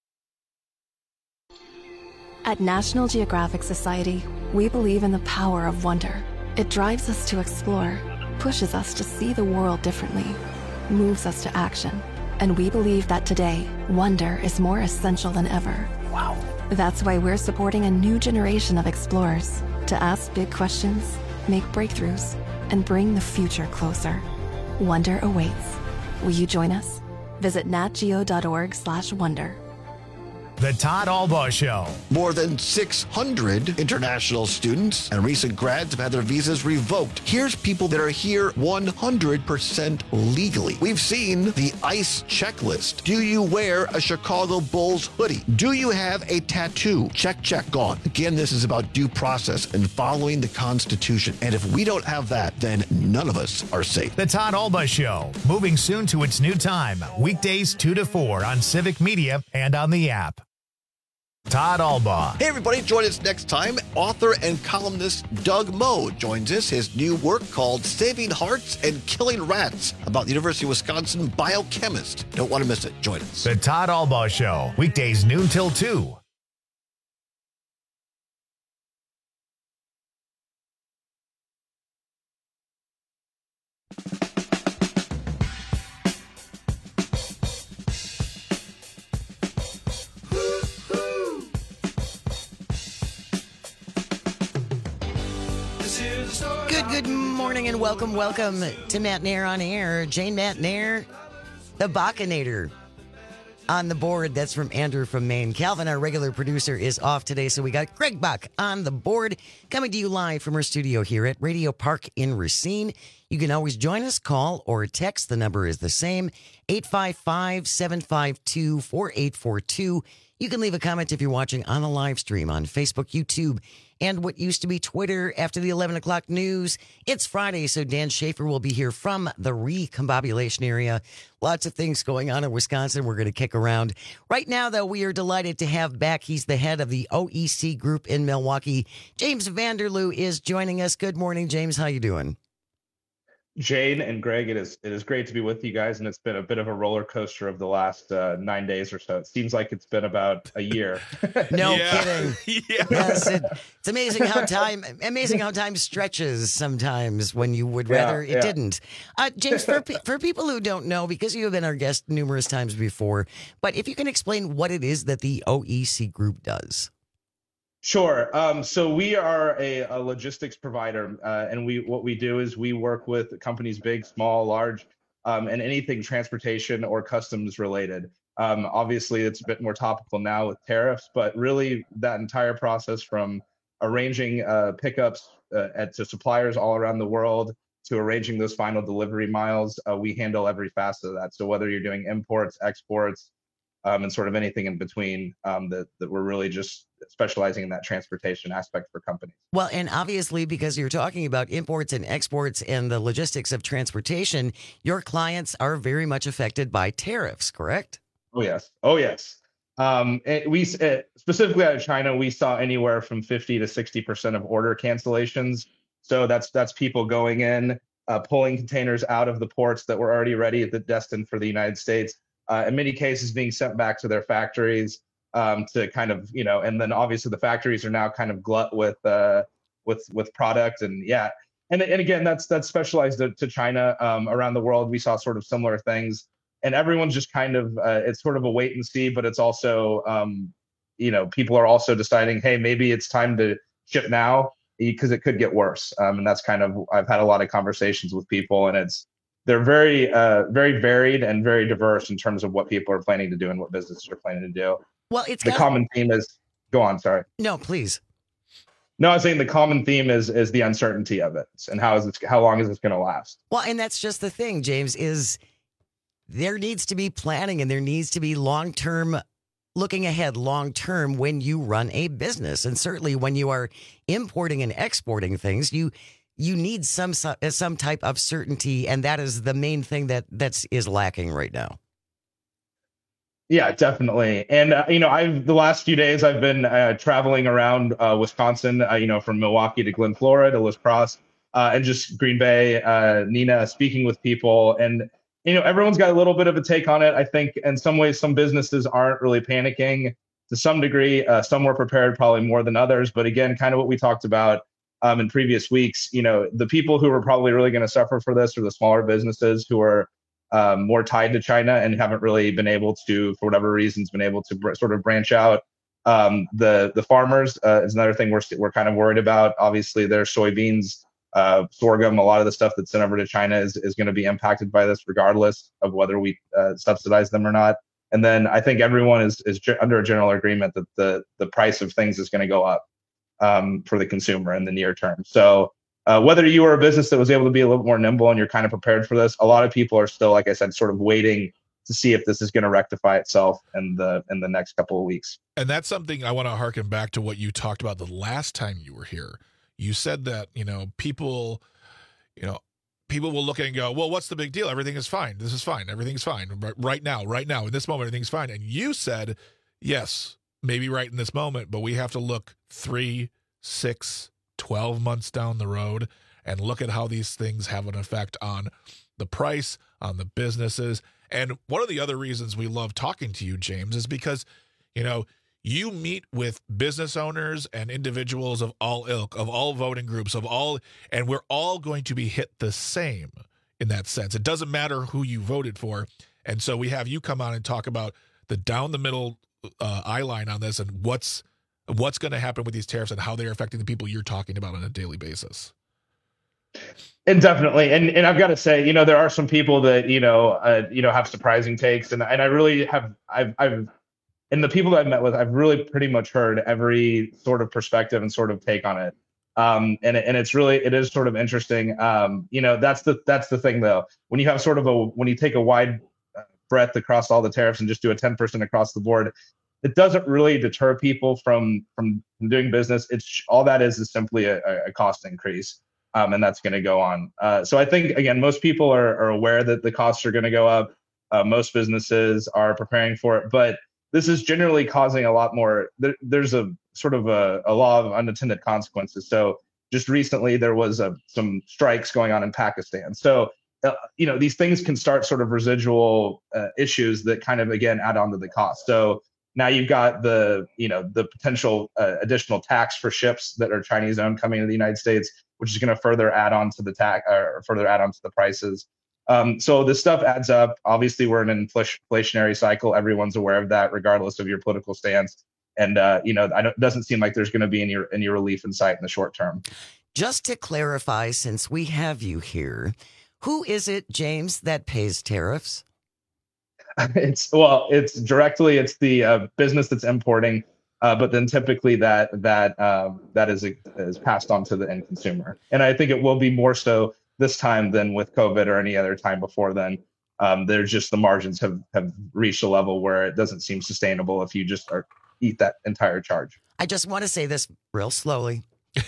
At National Geographic Society, we believe in the power of wonder. It drives us to explore, pushes us to see the world differently, moves us to action. And we believe that today, wonder is more essential than ever. Wow. That's why we're supporting a new generation of explorers to ask big questions, make breakthroughs, and bring the future closer. Wonder awaits. Will you join us? Visit natgeo.org slash wonder. The Todd Albaugh Show. More than six hundred international students and recent grads have had their visas revoked. Here's people that are here one hundred percent legally. We've seen the ICE checklist. Do you wear a Chicago Bulls hoodie? Do you have a tattoo? Check, check, gone. Again, this is about due process and following the Constitution. And if we don't have that, then none of us are safe. The Todd Albaugh Show. Moving soon to its new time. Weekdays two to four on Civic Media and on the app. Todd Albaugh. Hey, everybody, join us next time. Author and columnist Doug Moe joins us. His new work called Saving Hearts and Killing Rats about the University of Wisconsin biochemist. Don't want to miss it. Join us. The Todd Albaugh Show. Weekdays noon till two. Good, good morning and welcome, welcome to Matt Nair on Air. Jane Matt Nair, the Bachinator on the board. That's from Andrew from Maine. Calvin, our regular producer, is off today, so we got Greg Bach on the board, coming to you live from our studio here at Radio Park in Racine. You can always join us, call or text. The number is the same, eight five five, seven five two, four eight four two. You can leave a comment if you're watching on a live stream on Facebook, YouTube, and what used to be Twitter after the eleven o'clock news. It's Friday, so Dan Schaefer will be here from the recombobulation area. Lots of things going on in Wisconsin. We're going to kick around. Right now, though, we are delighted to have back. He's the head of the O E C Group in Milwaukee. James Vanderloo is joining us. Good morning, James. How you doing? Jane and Greg, it is it is great to be with you guys, and it's been a bit of a roller coaster of the last uh, nine days or so. It seems like it's been about a year. No kidding. Yeah. Yes, it, it's amazing how time amazing how time stretches sometimes when you would rather yeah, it yeah. didn't. Uh, James, for for people who don't know, because you have been our guest numerous times before, but if you can explain what it is that the O E C Group does. Sure. Um, so we are a, a logistics provider, uh, and we what we do is we work with companies big, small, large, um, and anything transportation or customs related. Um, obviously, it's a bit more topical now with tariffs, but really that entire process from arranging uh, pickups uh, at to suppliers all around the world to arranging those final delivery miles, uh, we handle every facet of that. So whether you're doing imports, exports, Um, and sort of anything in between, um, that, that we're really just specializing in that transportation aspect for companies. Well, and obviously, because you're talking about imports and exports and the logistics of transportation, your clients are very much affected by tariffs, correct? Oh, yes. Oh, yes. Um, it, we it, specifically out of China, we saw anywhere from fifty to sixty percent of order cancellations. So that's that's people going in, uh, pulling containers out of the ports that were already ready, destined for the United States. Uh, in many cases being sent back to their factories um, to kind of, you know, and then obviously the factories are now kind of glut with uh, with with product. And yeah, and and again, that's that's specialized to, to China. Um, around the world, we saw sort of similar things, and everyone's just kind of, uh, it's sort of a wait and see, but it's also, um, you know, people are also deciding, hey, maybe it's time to ship now because it could get worse. Um, and that's kind of, I've had a lot of conversations with people, and it's, they're very, uh, very varied and very diverse in terms of what people are planning to do and what businesses are planning to do. Well, it's the got- common theme is. Go on, sorry. No, please. No, I was saying the common theme is is the uncertainty of it, and how is it? How long is this going to last? Well, and that's just the thing, James. Is there needs to be planning, and there needs to be long term. Looking ahead long term when you run a business, and certainly when you are importing and exporting things, you. You need some some type of certainty, and that is the main thing that that's is lacking right now. Yeah, definitely. And uh, you know, I've the last few days I've been uh, traveling around uh, Wisconsin. Uh, you know, from Milwaukee to Glen Flora to Liz Cross, uh, and just Green Bay, uh, Neenah, speaking with people, and you know, everyone's got a little bit of a take on it. I think in some ways, some businesses aren't really panicking to some degree. Uh, some were prepared, probably more than others. But again, kind of what we talked about. Um, in previous weeks, you know, the people who are probably really going to suffer for this are the smaller businesses who are um, more tied to China and haven't really been able to, for whatever reasons, been able to br- sort of branch out. Um, the the farmers uh, is another thing we're we're kind of worried about. Obviously, their soybeans, uh, sorghum, a lot of the stuff that's sent over to China is is going to be impacted by this, regardless of whether we uh, subsidize them or not. And then I think everyone is is ge- under a general agreement that the the price of things is going to go up. Um, for the consumer in the near term. So uh, whether you are a business that was able to be a little more nimble and you're kind of prepared for this, a lot of people are still, like I said, sort of waiting to see if this is going to rectify itself in the in the next couple of weeks. And that's something I want to harken back to what you talked about the last time you were here. You said that, you know, people, you know, people will look at it and go, well, what's the big deal? Everything is fine. This is fine. Everything's fine. Right now, right now, in this moment, everything's fine. And you said, yes, maybe right in this moment, but we have to look three, six, twelve months down the road and look at how these things have an effect on the price, on the businesses. And one of the other reasons we love talking to you, James, is because, you know, you meet with business owners and individuals of all ilk, of all voting groups, of all, and we're all going to be hit the same in that sense. It doesn't matter who you voted for. And so we have you come on and talk about the down the middle uh, eye line on this and what's what's going to happen with these tariffs and how they're affecting the people you're talking about on a daily basis. And definitely, and and I've got to say, you know, there are some people that you know, uh, you know, have surprising takes, and and I really have, I've, I've, and the people that I've met with, I've really pretty much heard every sort of perspective and sort of take on it, um, and and it's really, it is sort of interesting, um, you know, that's the that's the thing though, when you have sort of a, when you take a wide breadth across all the tariffs and just do a ten percent across the board, it doesn't really deter people from from doing business. It's all that is is simply a, a cost increase. Um, and that's going to go on. Uh, so I think, again, most people are, are aware that the costs are going to go up. Uh, most businesses are preparing for it. But this is generally causing a lot more. There, there's a sort of a, a law of unintended consequences. So just recently, there was a, some strikes going on in Pakistan. So, uh, you know, these things can start sort of residual uh, issues that kind of, again, add on to the cost. So now you've got the, you know, the potential uh, additional tax for ships that are Chinese owned coming to the United States, which is going to further add on to the tax or further add on to the prices. Um, so this stuff adds up. Obviously, we're in an inflationary cycle. Everyone's aware of that, regardless of your political stance. And uh, you know, I don't, it doesn't seem like there's going to be any any relief in sight in the short term. Just to clarify, since we have you here, who is it, James, that pays tariffs? It's well, it's directly it's the uh, business that's importing. Uh, but then typically that that um, that is is passed on to the end consumer, and I think it will be more so this time than with COVID or any other time before then. Um, there's just the margins have have reached a level where it doesn't seem sustainable if you just are, eat that entire charge. I just want to say this real slowly.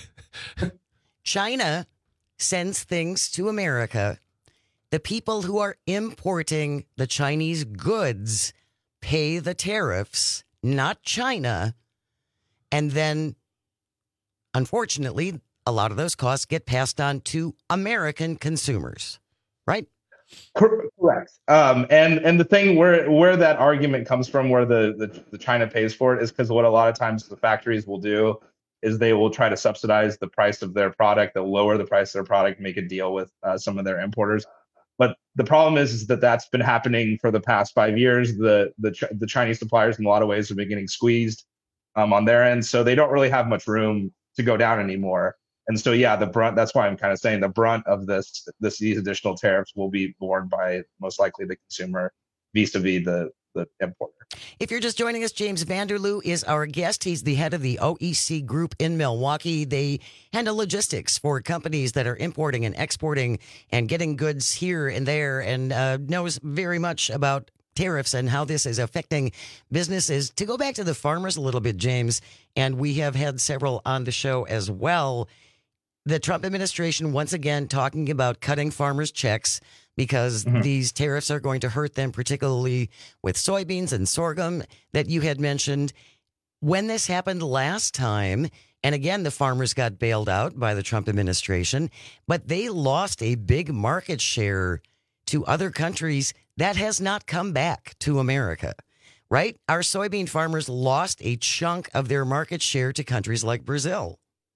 China sends things to America. The people who are importing the Chinese goods pay the tariffs, not China. And then, unfortunately, a lot of those costs get passed on to American consumers, right? Correct. Um, and and the thing where where that argument comes from, where the, the, the China pays for it, is because what a lot of times the factories will do is they will try to subsidize the price of their product. They'll lower the price of their product, make a deal with uh, some of their importers. But the problem is, is that that's been happening for the past five years. The the the Chinese suppliers, in a lot of ways, have been getting squeezed um, on their end, so they don't really have much room to go down anymore. And so, yeah, the brunt. That's why I'm kind of saying the brunt of this, this these additional tariffs will be borne by most likely the consumer, vis-a-vis the the importer. If you're just joining us, James Vanderloo is our guest. He's the head of the O E C Group in Milwaukee. They handle logistics for companies that are importing and exporting and getting goods here and there, and uh, knows very much about tariffs and how this is affecting businesses. To go back to the farmers a little bit, James, and we have had several on the show as well. The Trump administration, once again, talking about cutting farmers' checks because mm-hmm. these tariffs are going to hurt them, particularly with soybeans and sorghum that you had mentioned. When this happened last time, and again, the farmers got bailed out by the Trump administration, but they lost a big market share to other countries. That has not come back to America, right? Our soybean farmers lost a chunk of their market share to countries like Brazil.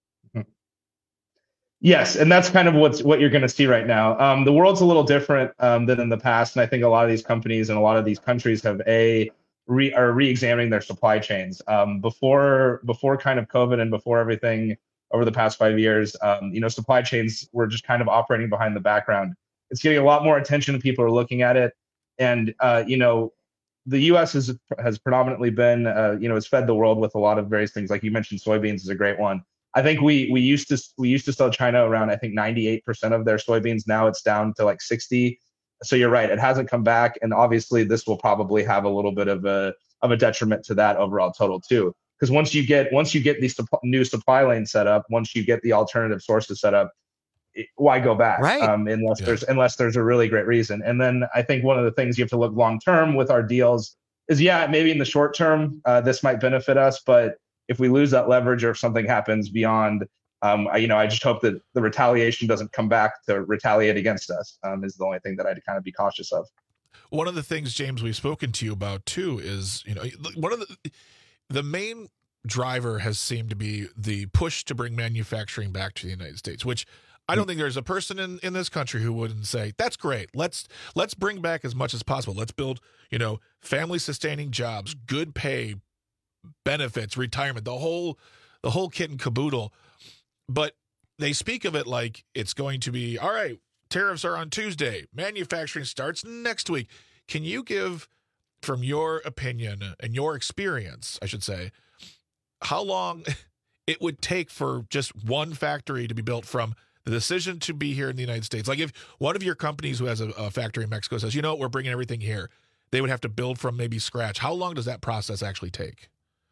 Yes, and that's kind of what's what you're going to see right now. Um, the world's a little different um, than in the past, and I think a lot of these companies and a lot of these countries have a re, are re-examining their supply chains. Um, before before kind of COVID and before everything over the past five years, um, you know, supply chains were just kind of operating behind the background. It's getting a lot more attention. People are looking at it, and uh, you know, the U S has has predominantly been, uh, you know, has fed the world with a lot of various things. Like you mentioned, soybeans is a great one. I think we we used to we used to sell China around, I think, ninety-eight percent of their soybeans. Now it's down to like sixty. So you're right, it hasn't come back, and obviously this will probably have a little bit of a of a detriment to that overall total too. Because once you get once you get these supp- new supply lanes set up, once you get the alternative sources set up, it, why go back? Right. Um, unless Yeah. there's unless there's a really great reason. And then I think one of the things you have to look long term with our deals is, yeah, maybe in the short term uh, this might benefit us, but if we lose that leverage or if something happens beyond, um, I, you know, I just hope that the retaliation doesn't come back to retaliate against us, um, is the only thing that I'd kind of be cautious of. One of the things, James, we've spoken to you about too is, you know, one of the the main driver has seemed to be the push to bring manufacturing back to the United States, which I don't think there's a person in, in this country who wouldn't say that's great. Let's let's bring back as much as possible. Let's build, you know, family sustaining jobs, good pay, benefits, retirement, the whole the whole kit and caboodle. But they speak of it like it's going to be, all right, tariffs are on Tuesday. Manufacturing starts next week. Can you give, from your opinion and your experience, I should say, how long it would take for just one factory to be built from the decision to be here in the United States? Like if one of your companies who has a, a factory in Mexico says, you know what, we're bringing everything here, they would have to build from maybe scratch. How long does that process actually take?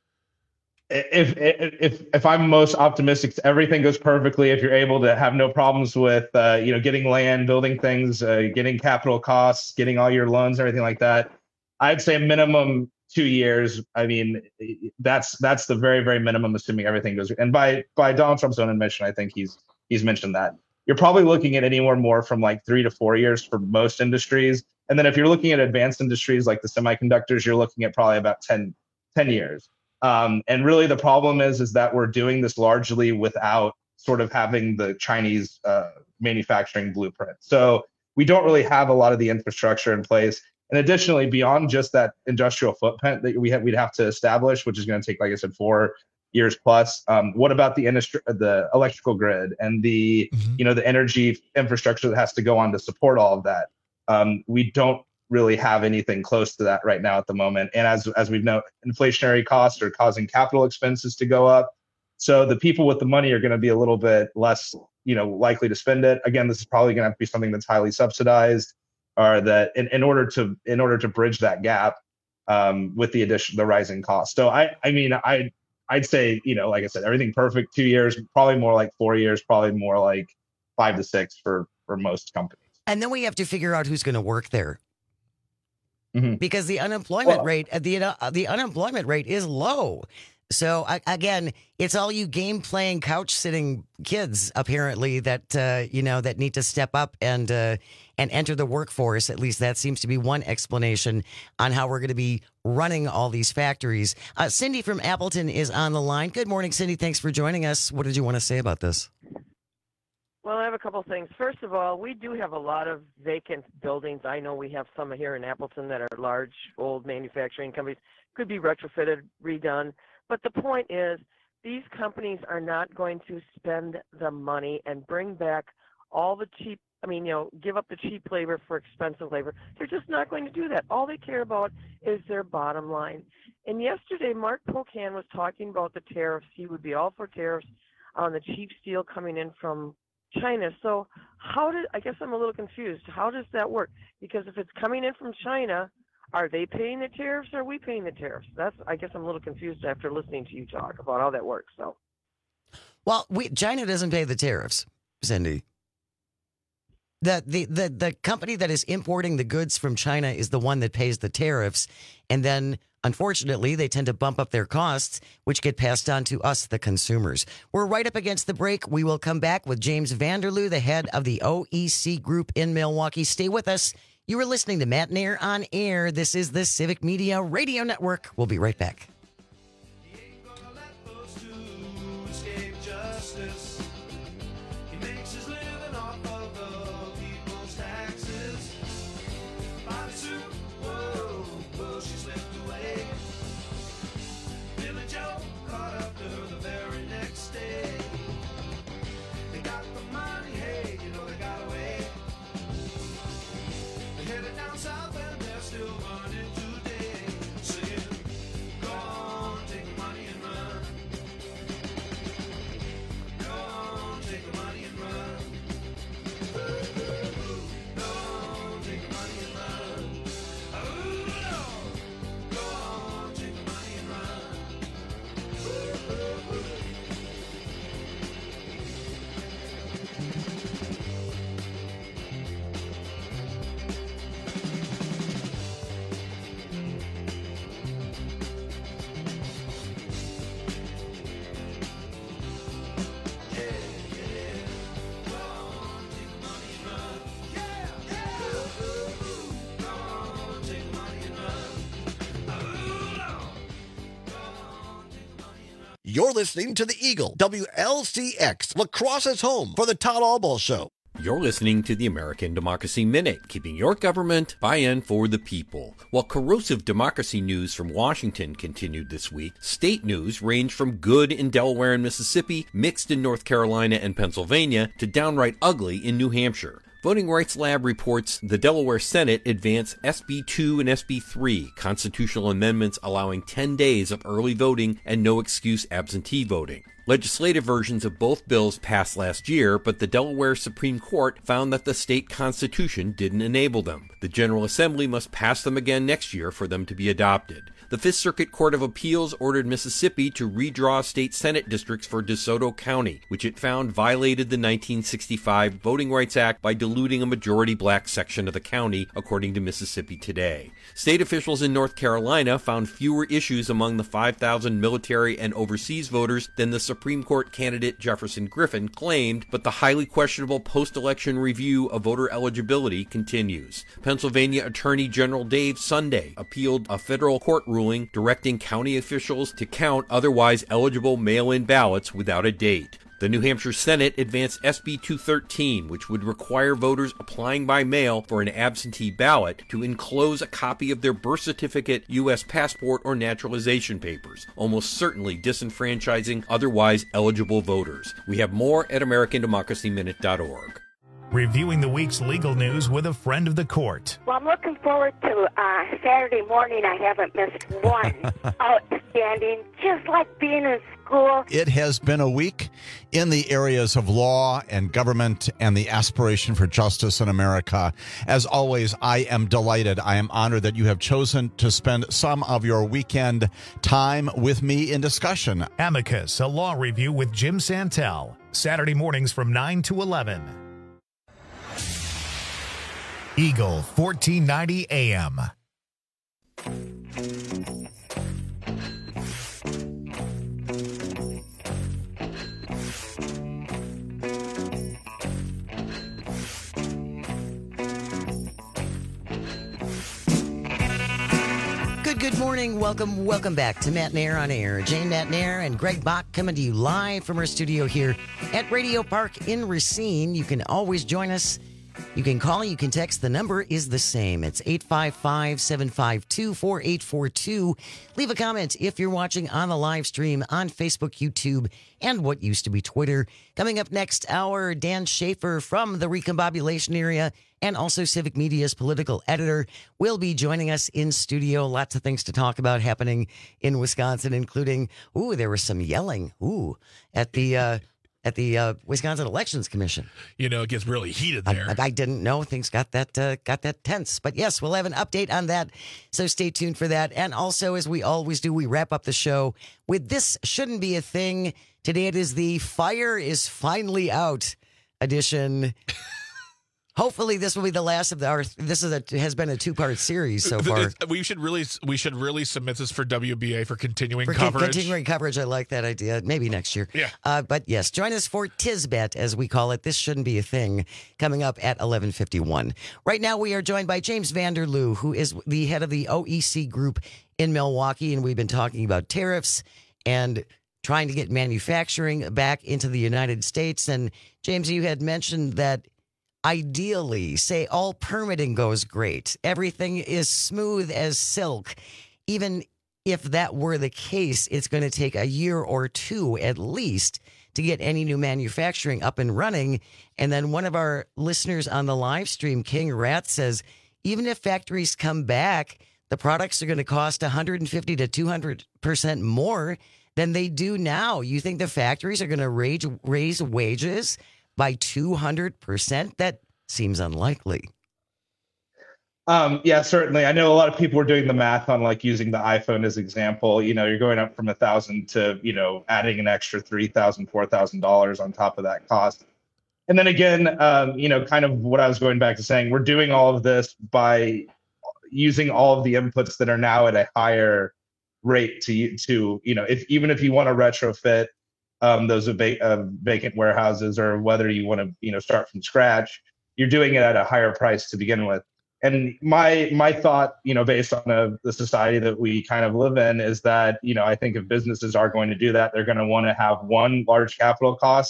If if if I'm most optimistic, everything goes perfectly. If you're able to have no problems with, uh, you know, getting land, building things, uh, getting capital costs, getting all your loans, everything like that, I'd say minimum two years. I mean, that's that's the very very minimum, assuming everything goes. And by by Donald Trump's own admission, I think he's he's mentioned that you're probably looking at anywhere more from like three to four years for most industries. And then if you're looking at advanced industries like the semiconductors, you're looking at probably about ten, ten years. Um, and really the problem is, is that we're doing this largely without sort of having the Chinese uh, manufacturing blueprint. So we don't really have a lot of the infrastructure in place. And additionally, beyond just that industrial footprint that we have, we'd have to establish, which is going to take, like I said, four years plus. Um, what about the industry, the electrical grid and the, mm-hmm. you know, the energy infrastructure that has to go on to support all of that? Um, we don't really have anything close to that right now at the moment. And as as we've known, inflationary costs are causing capital expenses to go up. So the people with the money are going to be a little bit less, you know, likely to spend it. Again, this is probably going to have to be something that's highly subsidized, or that in, in order to in order to bridge that gap um, with the addition, the rising costs. So I I mean I I'd say, you know, like I said, everything perfect, two years, probably more like four years, probably more like five to six for for most companies. And then we have to figure out who's going to work there. Mm-hmm. Because the unemployment well, rate, the uh, the unemployment rate is low. So uh, again, it's all you game playing, couch sitting kids apparently that uh, you know that need to step up and uh, and enter the workforce. At least that seems to be one explanation on how we're going to be running all these factories. Uh, Cindy from Appleton is on the line. Good morning, Cindy. Thanks for joining us. What did you want to say about this? Well, I have a couple of things. First of all, we do have a lot of vacant buildings. I know we have some here in Appleton that are large, old manufacturing companies. Could be retrofitted, redone. But the point is, these companies are not going to spend the money and bring back all the cheap, I mean, you know, give up the cheap labor for expensive labor. They're just not going to do that. All they care about is their bottom line. And yesterday, Mark Pocan was talking about the tariffs. He would be all for tariffs on the cheap steel coming in from China. So how did, I guess I'm a little confused. How does that work? Because if it's coming in from China, are they paying the tariffs or are we paying the tariffs? That's, I guess I'm a little confused after listening to you talk about how that works. So, well, we, China doesn't pay the tariffs, Cindy. The, the, the, the company that is importing the goods from China is the one that pays the tariffs. And then, unfortunately, they tend to bump up their costs, which get passed on to us, the consumers. We're right up against the break. We will come back with James Vanderloo, the head of the O E C Group in Milwaukee. Stay with us. You are listening to Matt Nair on Air. This is the Civic Media Radio Network. We'll be right back. You're listening to the Eagle, W L C X, La Crosse's home for the Todd Albaugh Show. You're listening to the American Democracy Minute, keeping your government by and for the people. While corrosive democracy news from Washington continued this week, state news ranged from good in Delaware and Mississippi, mixed in North Carolina and Pennsylvania, to downright ugly in New Hampshire. Voting Rights Lab reports the Delaware Senate advanced S B two and S B three, constitutional amendments allowing ten days of early voting and no excuse absentee voting. Legislative versions of both bills passed last year, but the Delaware Supreme Court found that the state constitution didn't enable them. The General Assembly must pass them again next year for them to be adopted. The Fifth Circuit Court of Appeals ordered Mississippi to redraw state Senate districts for DeSoto County, which it found violated the nineteen sixty-five Voting Rights Act by diluting a majority black section of the county, according to Mississippi Today. State officials in North Carolina found fewer issues among the five thousand military and overseas voters than the Supreme Court candidate Jefferson Griffin claimed, but the highly questionable post-election review of voter eligibility continues. Pennsylvania Attorney General Dave Sunday appealed a federal court ruling directing county officials to count otherwise eligible mail-in ballots without a date. The New Hampshire Senate advanced S B two thirteen, which would require voters applying by mail for an absentee ballot to enclose a copy of their birth certificate, U S passport, or naturalization papers, almost certainly disenfranchising otherwise eligible voters. We have more at American Democracy Minute dot org. Reviewing the week's legal news with a friend of the court. Well, I'm looking forward to uh, Saturday morning. I haven't missed one. Outstanding, just like being in school. It has been a week in the areas of law and government and the aspiration for justice in America. As always, I am delighted. I am honored that you have chosen to spend some of your weekend time with me in discussion. Amicus, a law review with Jim Santel. Saturday mornings from nine to eleven. Eagle fourteen ninety A M. Good, good morning. Welcome, welcome back to Matt Nair on Air. Jane Matt Nair and Greg Bach coming to you live from our studio here at Radio Park in Racine. You can always join us. You can call, you can text. The number is the same. It's eight five five, seven five two, four eight four two. Leave a comment if you're watching on the live stream on Facebook, YouTube, and what used to be Twitter. Coming up next hour, Dan Schaefer from the Recombobulation area and also Civic Media's political editor will be joining us in studio. Lots of things to talk about happening in Wisconsin, including, ooh, there was some yelling, ooh, at the... Uh, At the uh, Wisconsin Elections Commission. You know, it gets really heated there. I, I didn't know things got that uh, got that tense. But yes, we'll have an update on that. So stay tuned for that. And also, as we always do, we wrap up the show with This Shouldn't Be a Thing. Today it is the Fire is Finally Out edition. Hopefully, this will be the last of the, our. This is a has been a two part series so far. We should really we should really submit this for W B A for continuing for coverage. Continuing coverage, I like that idea. Maybe next year. Yeah. Uh, but yes, join us for Tisbet, as we call it. This shouldn't be a thing. Coming up at eleven fifty one. Right now, we are joined by James Vanderloo, who is the head of the O E C Group in Milwaukee, and we've been talking about tariffs and trying to get manufacturing back into the United States. And James, you had mentioned that. Ideally, say all permitting goes great. Everything is smooth as silk. Even if that were the case, it's going to take a year or two at least to get any new manufacturing up and running. And then one of our listeners on the live stream, King Rat, says, even if factories come back, the products are going to cost one hundred fifty to two hundred percent more than they do now. You think the factories are going to raise, raise wages by two hundred percent? That seems unlikely. Um, yeah, certainly. I know a lot of people are doing the math on like using the iPhone as example. You know, you're going up from a thousand to, you know, adding an extra three thousand, four thousand dollars on top of that cost. And then again, um, you know, kind of what I was going back to saying, we're doing all of this by using all of the inputs that are now at a higher rate to, to you know, if even if you want to retrofit Um, those va- uh, vacant warehouses, or whether you want to, you know, start from scratch, you're doing it at a higher price to begin with. And my my thought, you know, based on a, the society that we kind of live in, is that, you know, I think if businesses are going to do that, they're going to want to have one large capital costs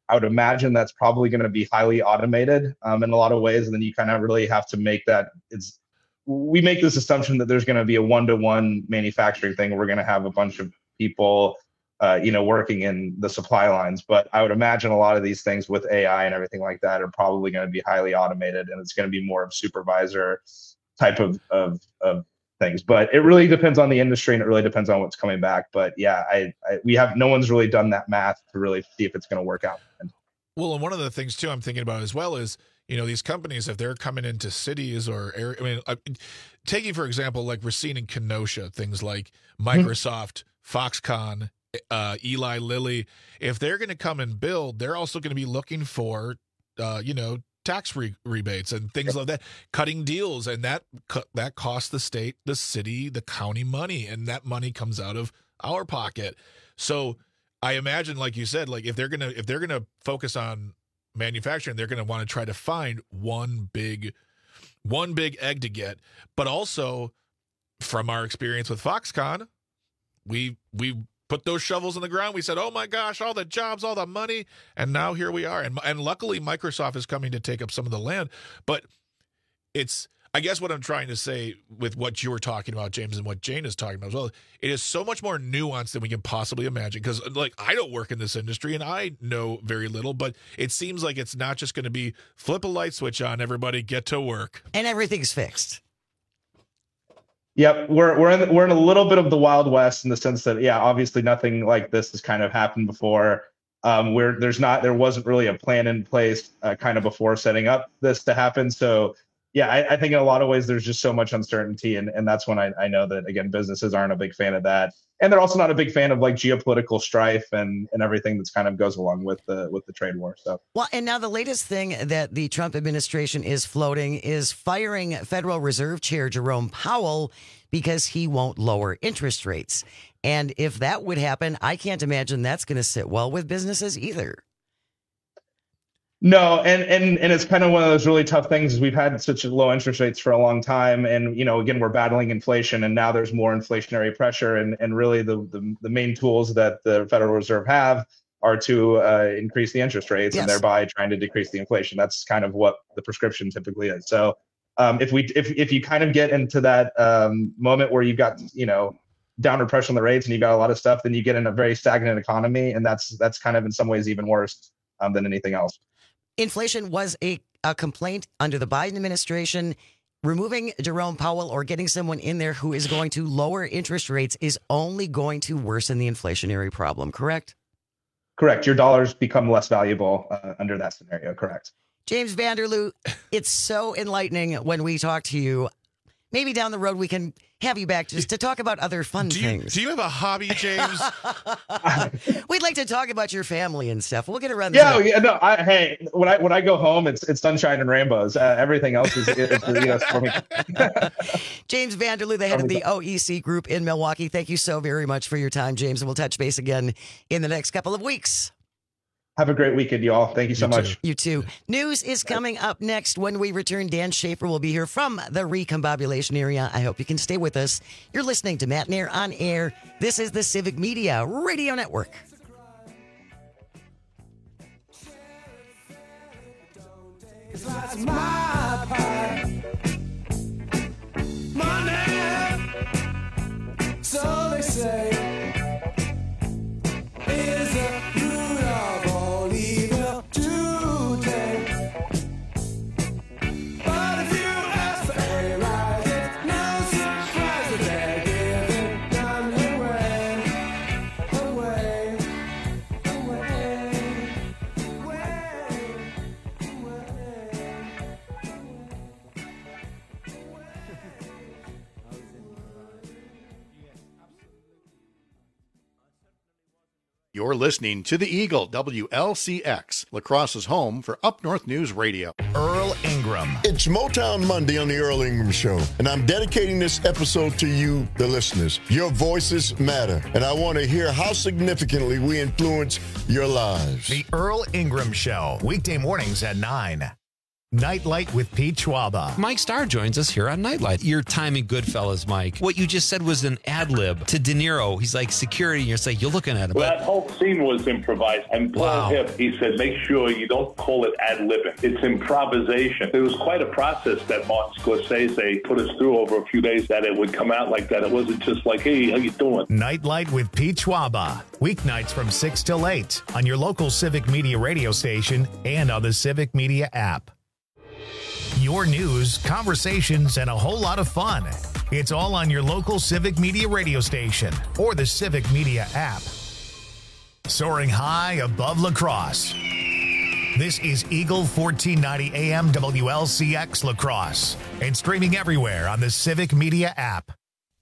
I would imagine that's probably going to be highly automated um, in a lot of ways. And then you kind of really have to make that it's, we make this assumption that there's going to be a one-to-one manufacturing thing. We're going to have a bunch of people, uh, you know, working in the supply lines. But I would imagine a lot of these things with A I and everything like that are probably going to be highly automated, and it's going to be more of supervisor type of, of, of things. But it really depends on the industry, and it really depends on what's coming back. But yeah, I, I we have no one's really done that math to really see if it's going to work out. Well, and one of the things too I'm thinking about as well is, you know, these companies, if they're coming into cities or area, I mean, uh, taking for example, like we're seeing in Kenosha, things like Microsoft, mm-hmm. Foxconn, uh, Eli Lilly, if they're going to come and build, they're also going to be looking for, uh, you know, tax re- rebates and things like that, cutting deals, and that that costs the state, the city, the county money, and that money comes out of our pocket. So I imagine, like you said, like if they're gonna if they're gonna focus on manufacturing, they're gonna want to try to find one big one big egg to get. But also, from our experience with Foxconn, we we put those shovels in the ground. We said, "Oh my gosh, all the jobs, all the money," and now here we are. And and luckily, Microsoft is coming to take up some of the land. But it's, I guess what I'm trying to say with what you were talking about, James, and what Jane is talking about as well, it is so much more nuanced than we can possibly imagine. Because, like, I don't work in this industry, and I know very little, but it seems like it's not just going to be flip a light switch on, everybody get to work. And everything's fixed. Yep, we're we're in the, we're in a little bit of the Wild West in the sense that, yeah, obviously nothing like this has kind of happened before. Um, where there's not, there wasn't really a plan in place uh, kind of before setting up this to happen. So, yeah, I, I think in a lot of ways there's just so much uncertainty, and, and that's when I, I know that, again, businesses aren't a big fan of that, and they're also not a big fan of like geopolitical strife and and everything that's kind of goes along with the with the trade war. So, well, and now the latest thing that the Trump administration is floating is firing Federal Reserve Chair Jerome Powell because he won't lower interest rates. And if that would happen, I can't imagine that's going to sit well with businesses either. No, and and and it's kind of one of those really tough things. Is we've had such low interest rates for a long time, and you know, again, we're battling inflation, and now there's more inflationary pressure, and and really the the, the main tools that the Federal Reserve have are to uh, increase the interest rates, yes, and thereby trying to decrease the inflation. That's kind of what the prescription typically is. So, um, if we if if you kind of get into that um, moment where you've got, you know, downward pressure on the rates and you've got a lot of stuff, then you get in a very stagnant economy, and that's that's kind of in some ways even worse um, than anything else. Inflation was a, a complaint under the Biden administration. Removing Jerome Powell or getting someone in there who is going to lower interest rates is only going to worsen the inflationary problem, correct? Correct. Your dollars become less valuable uh, under that scenario, correct. James Vanderloo, it's so enlightening when we talk to you. Maybe down the road we can have you back just to talk about other fun do you, things. Do you have a hobby, James? We'd like to talk about your family and stuff. We'll get around. Yeah, yeah. No, I, hey, when I when I go home, it's it's sunshine and rainbows. Uh, everything else is, is, is you know, for me. James Vanderloo, the head of the O E C Group in Milwaukee. Thank you so very much for your time, James, and we'll touch base again in the next couple of weeks. Have a great weekend, y'all. Thank you so you much. Too. You too. News is coming up next. When we return, Dan Schaefer will be here from the recombobulation area. I hope you can stay with us. You're listening to Matt Nair on Air. This is the Civic Media Radio Network. It's my part. Money, so they say, is a root of all evil today. But if you ask for a rise, it's no surprise that they're giving none away, away, away, away, away. You're listening to The Eagle, W L C X, La Crosse's home for Up North News Radio. Earl Ingram. It's Motown Monday on The Earl Ingram Show, and I'm dedicating this episode to you, the listeners. Your voices matter, and I want to hear how significantly we influence your lives. The Earl Ingram Show, weekday mornings at nine. Nightlight with Pete Schwaba. Mike Starr joins us here on Nightlight. Your time in Goodfellas, Mike. What you just said was an ad lib to De Niro. He's like security, and you're like, you're looking at him. Well, that whole scene was improvised. And Paul Wow. Hipp, he said, make sure you don't call it ad libbing. It's improvisation. It was quite a process that Martin Scorsese put us through over a few days that it would come out like that. It wasn't just like, hey, how you doing? Nightlight with Pete Schwaba. Weeknights from six till eight on your local Civic Media radio station and on the Civic Media app. Your news, conversations, and a whole lot of fun. It's all on your local Civic Media radio station or the Civic Media app. Soaring high above La Crosse. This is Eagle fourteen ninety A M W L C X La Crosse and streaming everywhere on the Civic Media app.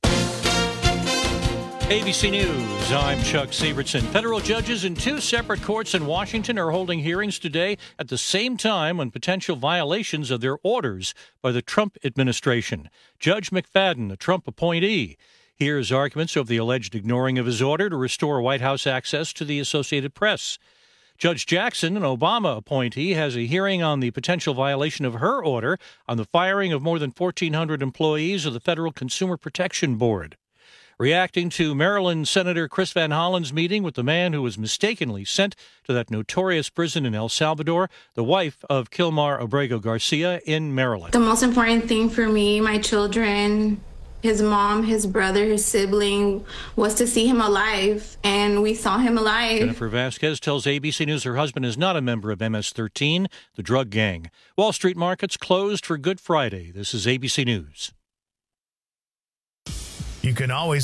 A B C News, I'm Chuck Sievertson. Federal judges in two separate courts in Washington are holding hearings today at the same time on potential violations of their orders by the Trump administration. Judge McFadden, a Trump appointee, hears arguments over the alleged ignoring of his order to restore White House access to the Associated Press. Judge Jackson, an Obama appointee, has a hearing on the potential violation of her order on the firing of more than fourteen hundred employees of the Federal Consumer Protection Board. Reacting to Maryland Senator Chris Van Hollen's meeting with the man who was mistakenly sent to that notorious prison in El Salvador, the wife of Kilmar Abrego Garcia in Maryland. The most important thing for me, my children, his mom, his brother, his sibling, was to see him alive, and we saw him alive. Jennifer Vasquez tells A B C News her husband is not a member of M S thirteen, the drug gang. Wall Street markets closed for Good Friday. This is A B C News. You can always